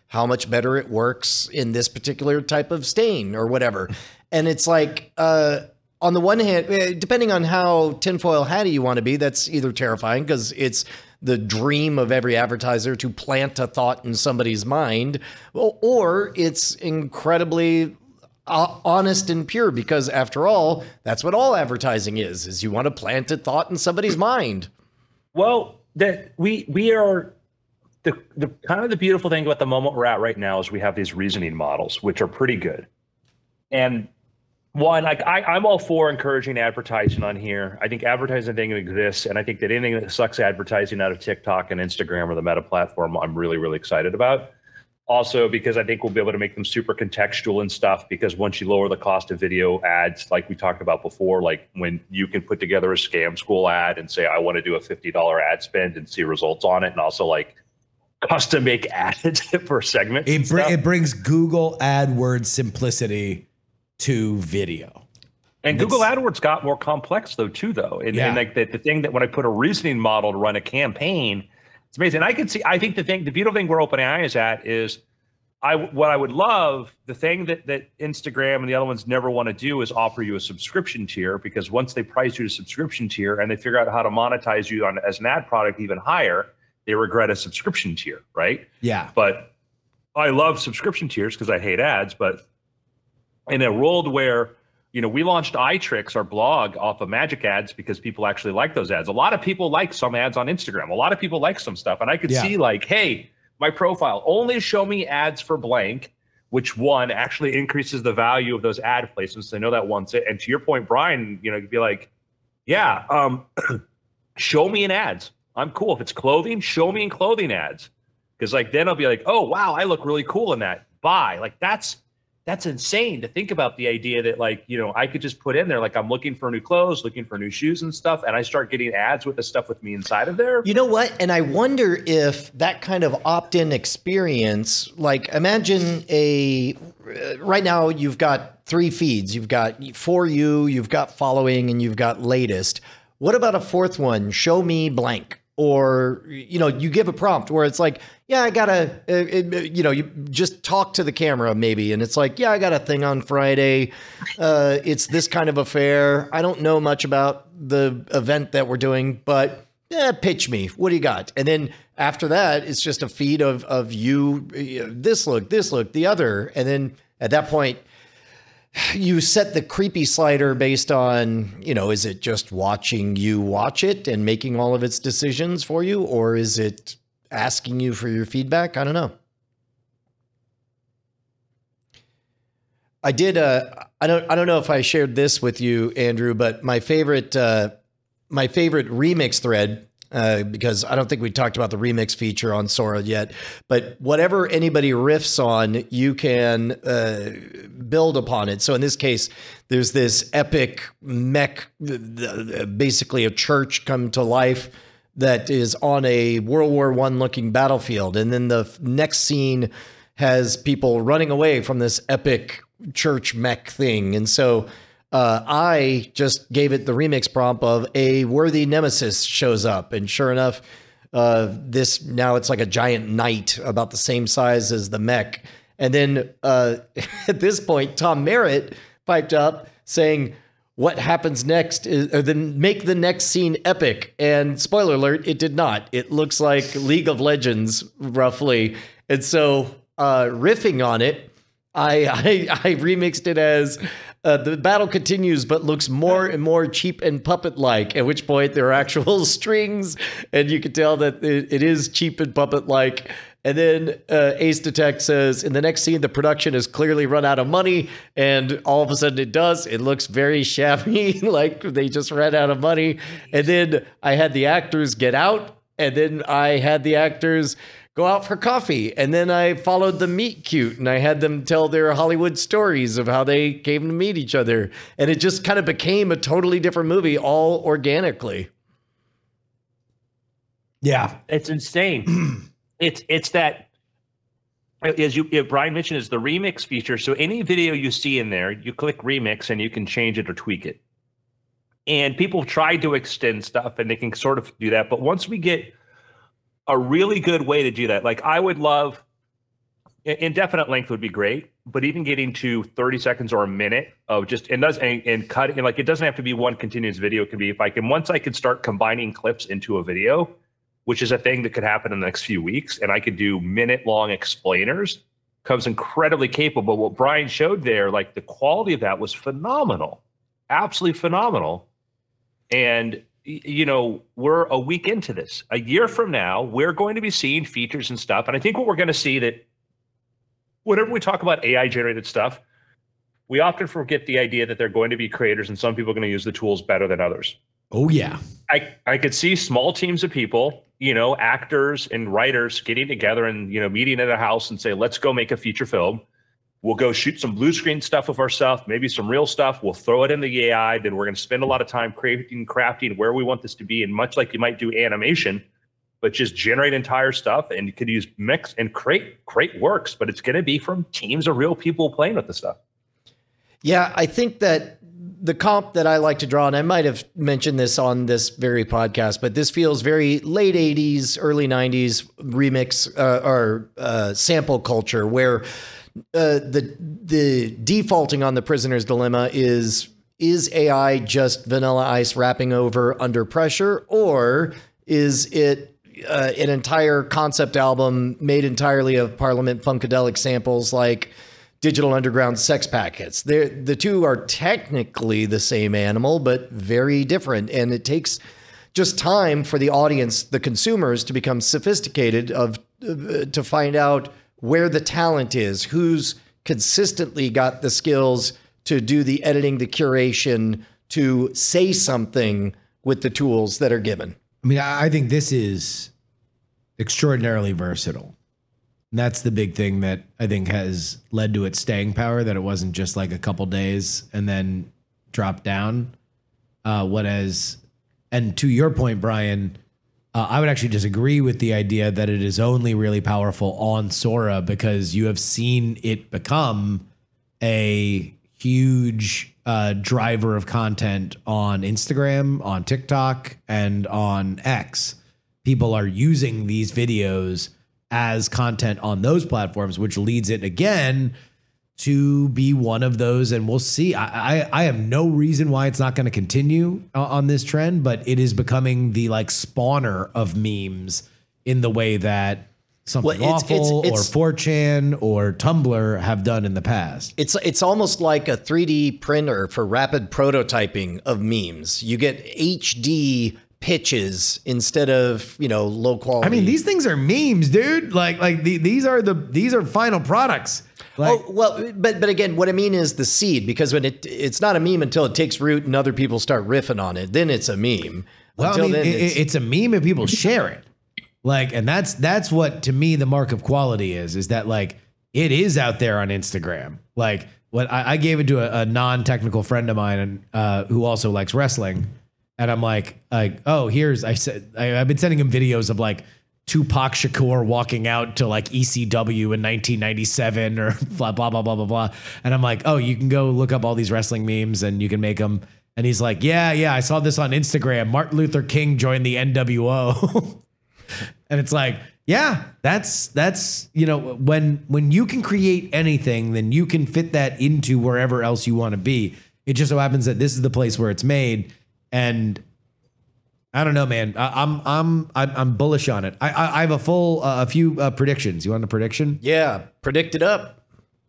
how much better it works in this particular type of stain or whatever. And it's like, on the one hand, depending on how tinfoil hatty you want to be, that's either terrifying because it's the dream of every advertiser to plant a thought in somebody's mind, or it's incredibly honest and pure because, after all, that's what all advertising is you want to plant a thought in somebody's mind.
Well, that we are the kind of the beautiful thing about the moment we're at right now is we have these reasoning models, which are pretty good. And one, like I'm all for encouraging advertising on here. I think advertising thing exists, and I think that anything that sucks advertising out of TikTok and Instagram or the Meta platform, I'm really, really excited about. Also, because I think we'll be able to make them super contextual and stuff, because once you lower the cost of video ads, like we talked about before, like when you can put together a scam school ad and say, I want to do a $50 ad spend and see results on it, and also like custom make ads for segments.
It brings Google AdWords simplicity to video.
And Google AdWords got more complex though, and like the thing that when I put a reasoning model to run a campaign, it's amazing. I think the beautiful thing where OpenAI is at is what I would love, the thing that Instagram and the other ones never want to do is offer you a subscription tier, because once they price you a subscription tier and they figure out how to monetize you as an ad product even higher, they regret a subscription tier, right?
Yeah.
But I love subscription tiers because I hate ads, but in a world where, we launched iTricks, our blog, off of Magic Ads because people actually like those ads. A lot of people like some ads on Instagram. A lot of people like some stuff. And I could see like, hey, my profile, only show me ads for blank, which one actually increases the value of those ad placements. They know that once it. And to your point, Brian, you'd be like, show me in ads. I'm cool. If it's clothing, show me in clothing ads. Because like then I'll be like, oh, wow, I look really cool in that. Buy. Like that's insane to think about, the idea that like, I could just put in there, like I'm looking for new clothes, looking for new shoes and stuff. And I start getting ads with the stuff with me inside of there.
You know what? And I wonder if that kind of opt-in experience, like imagine right now you've got 3 feeds. You've got For You, you've got Following, and you've got Latest. What about a 4th one? Show me blank. Or, you give a prompt where it's like, I gotta, you just talk to the camera maybe. And it's like, I got a thing on Friday. It's this kind of affair. I don't know much about the event that we're doing, but pitch me. What do you got? And then after that, it's just a feed of you, this look, the other. And then at that point, you set the creepy slider based on, is it just watching you watch it and making all of its decisions for you? Or is it asking you for your feedback? I don't know. I did. I don't know if I shared this with you, Andrew, but my favorite remix thread, because I don't think we talked about the remix feature on Sora yet, but whatever anybody riffs on, you can build upon it. So in this case, there's this epic mech, basically a church come to life that is on a World War I looking battlefield. And then the next scene has people running away from this epic church mech thing. And so I just gave it the remix prompt of a worthy nemesis shows up. And sure enough, now it's like a giant knight about the same size as the mech. And then at this point, Tom Merritt piped up saying, what happens next is, or then make the next scene epic. And spoiler alert, it did not. It looks like League of Legends, roughly. And so riffing on it, I remixed it as the battle continues, but looks more and more cheap and puppet-like, at which point there are actual strings, and you can tell that it is cheap and puppet-like. And then Ace Detect says, in the next scene, the production has clearly run out of money, and all of a sudden it does. It looks very shabby, like they just ran out of money. And then I had the actors get out, and then I had the actors go out for coffee. And then I followed the meet cute, and I had them tell their Hollywood stories of how they came to meet each other. And it just kind of became a totally different movie, all organically.
Yeah.
It's insane. It's that, as Brian mentioned, is the remix feature. So any video you see in there, you click remix and you can change it or tweak it. And people try to extend stuff and they can sort of do that. But once we get a really good way to do that, like I would love indefinite length would be great, but even getting to 30 seconds or a minute of just and cut, and like it doesn't have to be one continuous video. It can be once I could start combining clips into a video, which is a thing that could happen in the next few weeks, and I could do minute-long explainers, comes incredibly capable. What Brian showed there, like the quality of that was phenomenal, absolutely phenomenal. And we're a week into this. A year from now, we're going to be seeing features and stuff, and I think what we're going to see that whenever we talk about AI-generated stuff, we often forget the idea that they're going to be creators, and some people are going to use the tools better than others.
Oh, yeah.
I could see small teams of people, actors and writers getting together and, meeting at a house and say, let's go make a feature film. We'll go shoot some blue screen stuff of our stuff, maybe some real stuff. We'll throw it in the AI. Then we're going to spend a lot of time crafting where we want this to be. And much like you might do animation, but just generate entire stuff, and you could use mix and create great works, but it's going to be from teams of real people playing with the stuff.
Yeah, I think that the comp that I like to draw, and I might have mentioned this on this very podcast, but this feels very late 80s, early 90s remix or sample culture, where the defaulting on the prisoner's dilemma is AI just Vanilla Ice rapping over Under Pressure, or is it an entire concept album made entirely of Parliament Funkadelic samples like Digital Underground Sex Packets? The two are technically the same animal, but very different. And it takes just time for the audience, the consumers, to become sophisticated to find out where the talent is, who's consistently got the skills to do the editing, the curation, to say something with the tools that are given.
I mean, I think this is extraordinarily versatile. And that's the big thing that I think has led to its staying power, that it wasn't just like a couple days and then dropped down. And to your point, Brian, I would actually disagree with the idea that it is only really powerful on Sora, because you have seen it become a huge driver of content on Instagram, on TikTok, and on X. People are using these videos as content on those platforms, which leads it again to be one of those. And we'll see. I have no reason why it's not going to continue on this trend, but it is becoming the like spawner of memes in the way that Something Awful or 4chan or Tumblr have done in the past.
It's almost like a 3D printer for rapid prototyping of memes. You get HD pitches instead of, low quality.
I mean, these things are memes, dude. These are final products.
But again, what I mean is the seed, because when it's not a meme until it takes root and other people start riffing on it, then it's a meme.
Well, it's a meme if people share it. And that's what, to me, the mark of quality is that it is out there on Instagram. What I gave it to a non-technical friend of mine who also likes wrestling. And I'm like, I've been sending him videos of Tupac Shakur walking out to ECW in 1997 or blah, blah, blah, blah, blah, blah. And I'm like, oh, you can go look up all these wrestling memes and you can make them. And he's like, yeah, I saw this on Instagram. Martin Luther King joined the NWO. And it's like, yeah, that's when you can create anything, then you can fit that into wherever else you want to be. It just so happens that this is the place where it's made. And I don't know, man. I'm bullish on it. I have a few predictions. You want a prediction?
Yeah, predict it up.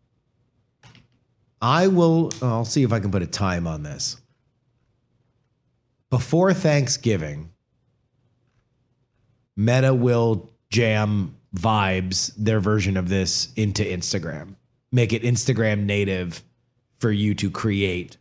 I'll see if I can put a time on this. Before Thanksgiving, Meta will jam Vibes, their version of this, into Instagram. Make it Instagram native for you to create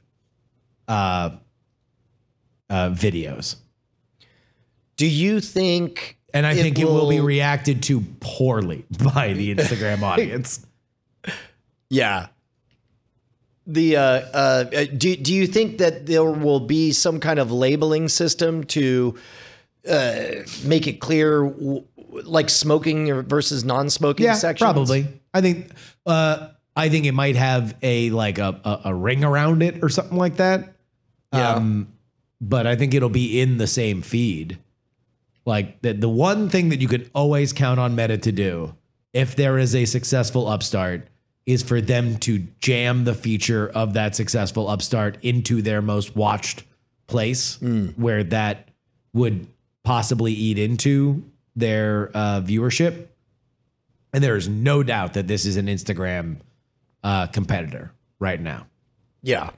videos.
Do you think?
And I think it will be reacted to poorly by the Instagram audience.
Yeah. Do you think that there will be some kind of labeling system to make it clear, like smoking versus non-smoking sections?
Probably. I think it might have a ring around it or something like that. Yeah. But I think it'll be in the same feed. The one thing that you can always count on Meta to do if there is a successful upstart, is for them to jam the feature of that successful upstart into their most watched place, where that would possibly eat into their viewership. And there is no doubt that this is an Instagram competitor right now.
Yeah.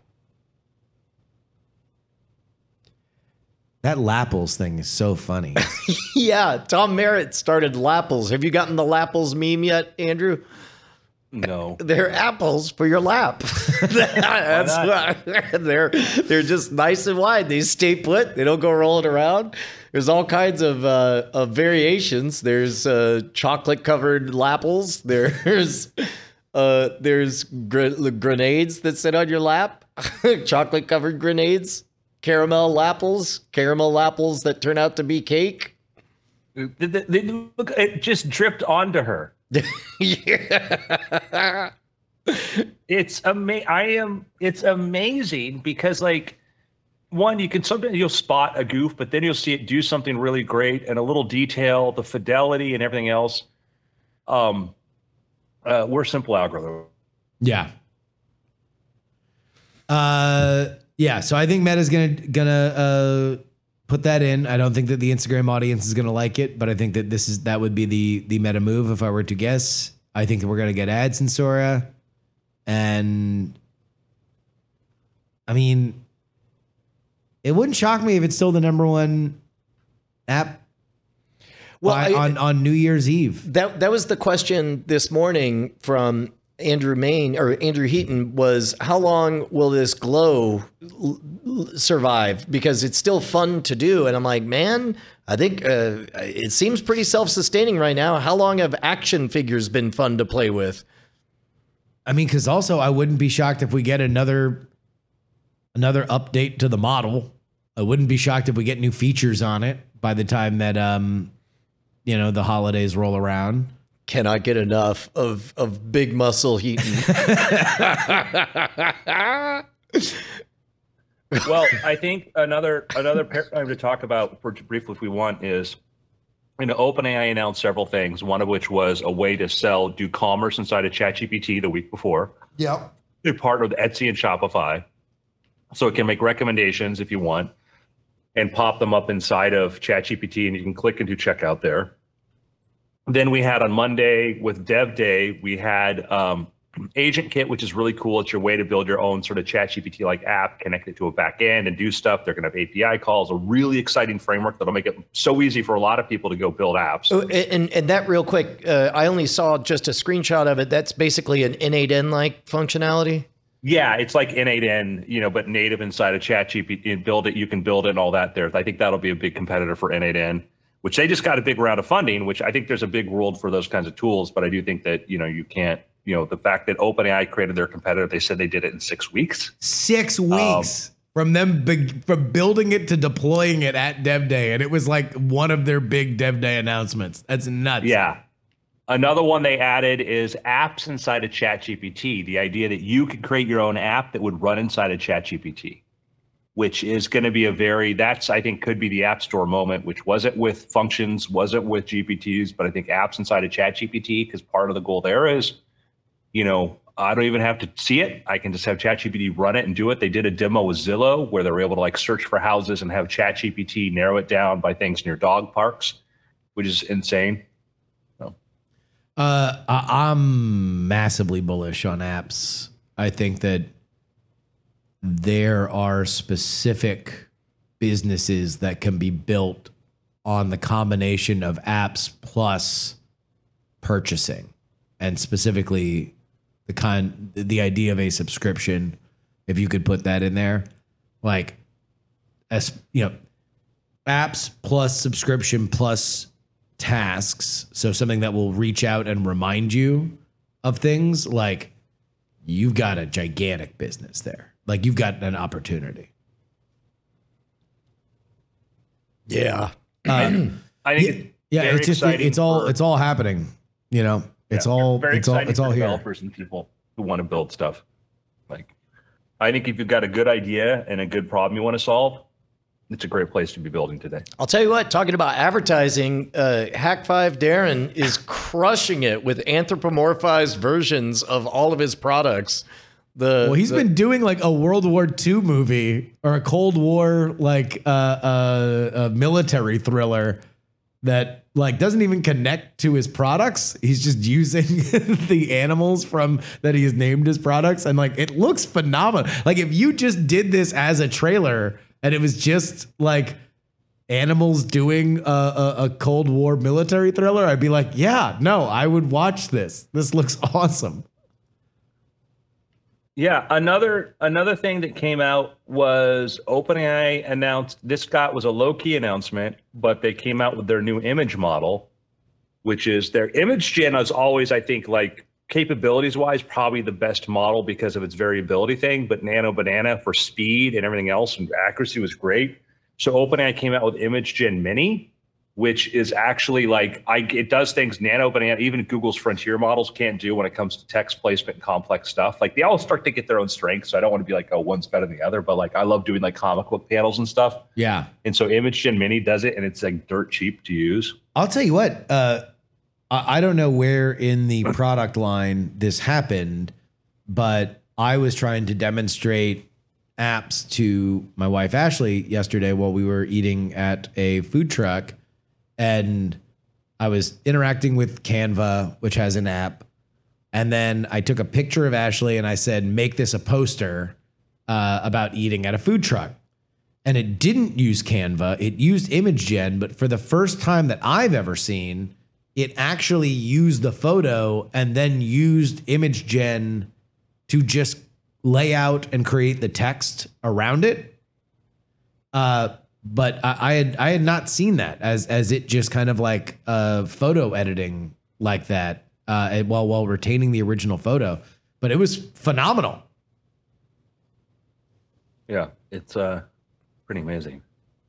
That Lapples thing is so funny.
Yeah, Tom Merritt started Lapples. Have you gotten the Lapples meme yet, Andrew?
No.
They're apples for your lap. That's why they're just nice and wide. They stay put. They don't go rolling around. There's all kinds of variations. There's chocolate covered Lapples. There's grenades that sit on your lap. Chocolate covered grenades. Caramel Lapples that turn out to be cake.
It just dripped onto her.
Yeah.
It's amazing because, like, one, you can sometimes you'll spot a goof, but then you'll see it do something really great, and a little detail, the fidelity and everything else. We're simple algorithm.
Yeah. Yeah. So I think Meta's gonna put that in. I don't think that the Instagram audience is gonna like it, but I think that that would be the Meta move if I were to guess. I think that we're gonna get ads in Sora, and I mean, it wouldn't shock me if it's still the number one app. Well, on New Year's Eve.
That was the question this morning from Andrew Heaton was, how long will this glow survive? Because it's still fun to do. And I'm like, man, I think it seems pretty self-sustaining right now. How long have action figures been fun to play with?
I mean, because also I wouldn't be shocked if we get another update to the model. I wouldn't be shocked if we get new features on it by the time that the holidays roll around.
Cannot get enough of big muscle Heaton.
Well, I think another paradigm to talk about briefly, if we want, is, OpenAI announced several things. One of which was a way to do commerce inside of ChatGPT the week before.
Yeah,
they partnered with Etsy and Shopify, so it can make recommendations if you want, and pop them up inside of ChatGPT, and you can click into checkout there. Then we had on Monday with Dev Day, we had Agent Kit, which is really cool. It's your way to build your own sort of ChatGPT-like app, connect it to a back end and do stuff. They're going to have API calls, a really exciting framework that'll make it so easy for a lot of people to go build apps.
Oh, and that real quick, I only saw just a screenshot of it. That's basically an N8N-like functionality.
Yeah, it's like N8N, but native inside of ChatGPT. And build it, you can build it and all that there. I think that'll be a big competitor for N8N. Which they just got a big round of funding, which I think there's a big world for those kinds of tools. But I do think that, you can't, the fact that OpenAI created their competitor, they said they did it in 6 weeks.
6 weeks from them, from building it to deploying it at Dev Day. And it was like one of their big Dev Day announcements. That's nuts.
Yeah. Another one they added is apps inside of ChatGPT. The idea that you could create your own app that would run inside of ChatGPT, which is going to be I think could be the App Store moment, which wasn't with functions, wasn't with GPTs, but I think apps inside of ChatGPT, because part of the goal there is, I don't even have to see it. I can just have ChatGPT run it and do it. They did a demo with Zillow where they were able to search for houses and have ChatGPT narrow it down by things near dog parks, which is insane. So.
I'm massively bullish on apps. I think that there are specific businesses that can be built on the combination of apps plus purchasing, and specifically the idea of a subscription. If you could put that in there, apps plus subscription plus tasks. So something that will reach out and remind you of things, you've got a gigantic business there. You've got an opportunity.
Yeah.
I think
it's just it's all happening. It's all
for
here.
Developers and people who want to build stuff. I think if you've got a good idea and a good problem you want to solve, it's a great place to be building today.
I'll tell you what, talking about advertising, Hack 5 Darren is crushing it with anthropomorphized versions of all of his products.
He's been doing like a World War II movie or a Cold War like a military thriller that like doesn't even connect to his products. He's just using the animals from that he has named his products, and like it looks phenomenal. Like if you just did this as a trailer and it was just like animals doing a Cold War military thriller, I'd be like, yeah, no, I would watch this. This looks awesome.
Yeah, another thing that came out was OpenAI announced, this was a low-key announcement, but they came out with their new image model, which is their image gen is always, I think, like capabilities-wise, probably the best model because of its variability thing, but Nano Banana for speed and everything else and accuracy was great. So OpenAI came out with Image Gen Mini, which is actually like, it does things Nano Banana, even Google's frontier models can't do when it comes to text placement and complex stuff. Like they all start to get their own strengths. So I don't want to be like, oh, one's better than the other, but like I love doing like comic book panels and stuff.
Yeah.
And so Image Gen Mini does it and it's like dirt cheap to use.
I'll tell you what, I don't know where in the product line this happened, but I was trying to demonstrate apps to my wife, Ashley, yesterday while we were eating at a food truck. And I was interacting with Canva, which has an app. And then I took a picture of Ashley and I said, make this a poster about eating at a food truck. And it didn't use Canva. It used Image Gen. But for the first time that I've ever seen, it actually used the photo and then used Image Gen to just lay out and create the text around it. But I had not seen that as it just kind of like photo editing like that while retaining the original photo. But it was phenomenal.
Yeah, it's pretty amazing.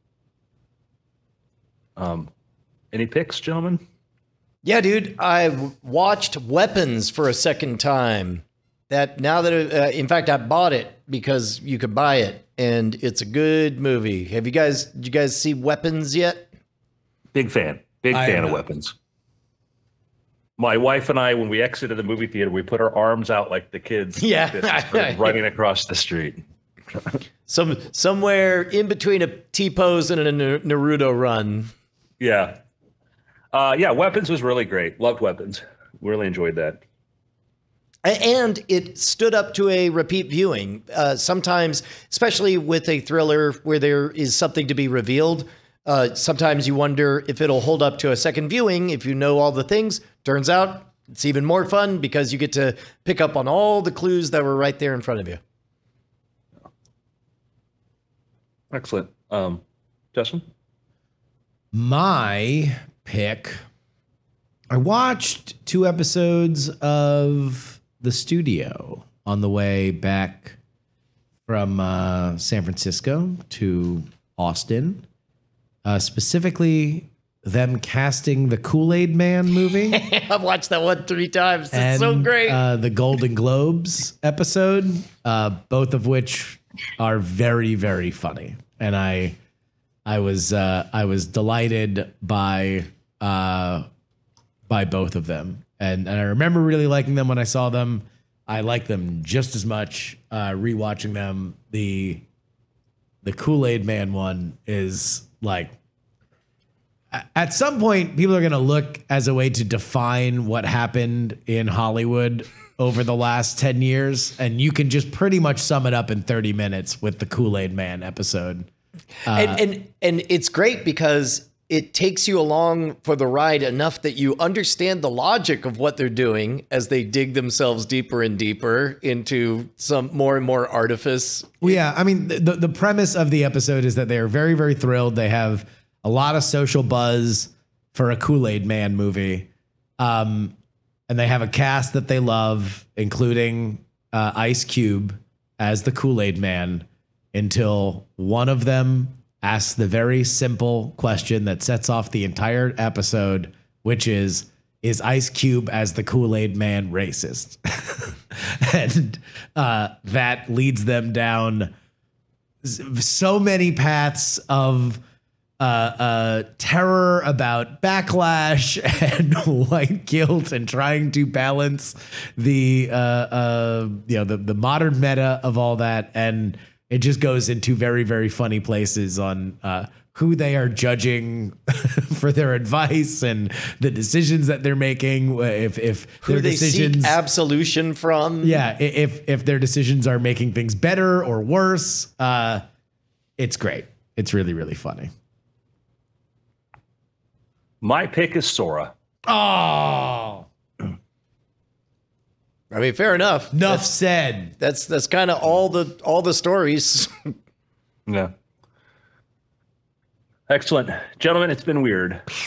Any picks, gentlemen?
Yeah, dude, I watched Weapons for a second time. That now that in fact I bought it because you could buy it, and it's a good movie. Did you guys see Weapons yet?
Big fan of Weapons. My wife and I, when we exited the movie theater, we put our arms out like the kids, running across the street.
Somewhere in between a T-pose and a Naruto run.
Yeah. Weapons was really great. Loved Weapons. Really enjoyed that.
And it stood up to a repeat viewing. Sometimes, especially with a thriller where there is something to be revealed, sometimes you wonder if it'll hold up to a second viewing if you know all the things. Turns out it's even more fun because you get to pick up on all the clues that were right there in front of you.
Excellent. Justin?
My pick, I watched 2 episodes of The Studio on the way back from San Francisco to Austin, specifically them casting the Kool-Aid Man movie.
I've watched that one 3 times. It's so great.
The Golden Globes episode, both of which are very, very funny. And I was delighted by both of them. And I remember really liking them when I saw them. I like them just as much rewatching them. The Kool-Aid Man one is like, at some point, people are going to look as a way to define what happened in Hollywood over the last 10 years. And you can just pretty much sum it up in 30 minutes with the Kool-Aid Man episode.
And it's great because it takes you along for the ride enough that you understand the logic of what they're doing as they dig themselves deeper and deeper into some more and more artifice.
Well, yeah, I mean, the premise of the episode is that they are very, very thrilled. They have a lot of social buzz for a Kool-Aid Man movie. And they have a cast that they love, including Ice Cube as the Kool-Aid Man, until one of them asks the very simple question that sets off the entire episode, which is Ice Cube as the Kool-Aid Man racist? And that leads them down so many paths of terror about backlash and white guilt, and trying to balance the the modern meta of all that, and it just goes into very, very funny places on who they are judging for their advice and the decisions that they're making. If
who
their
they
decisions
seek absolution from.
Yeah, if their decisions are making things better or worse, it's great. It's really, really funny.
My pick is Sora.
Oh,
I mean, fair enough.
Enough said.
That's kind of all the stories.
Yeah. Excellent. Gentlemen, it's been weird.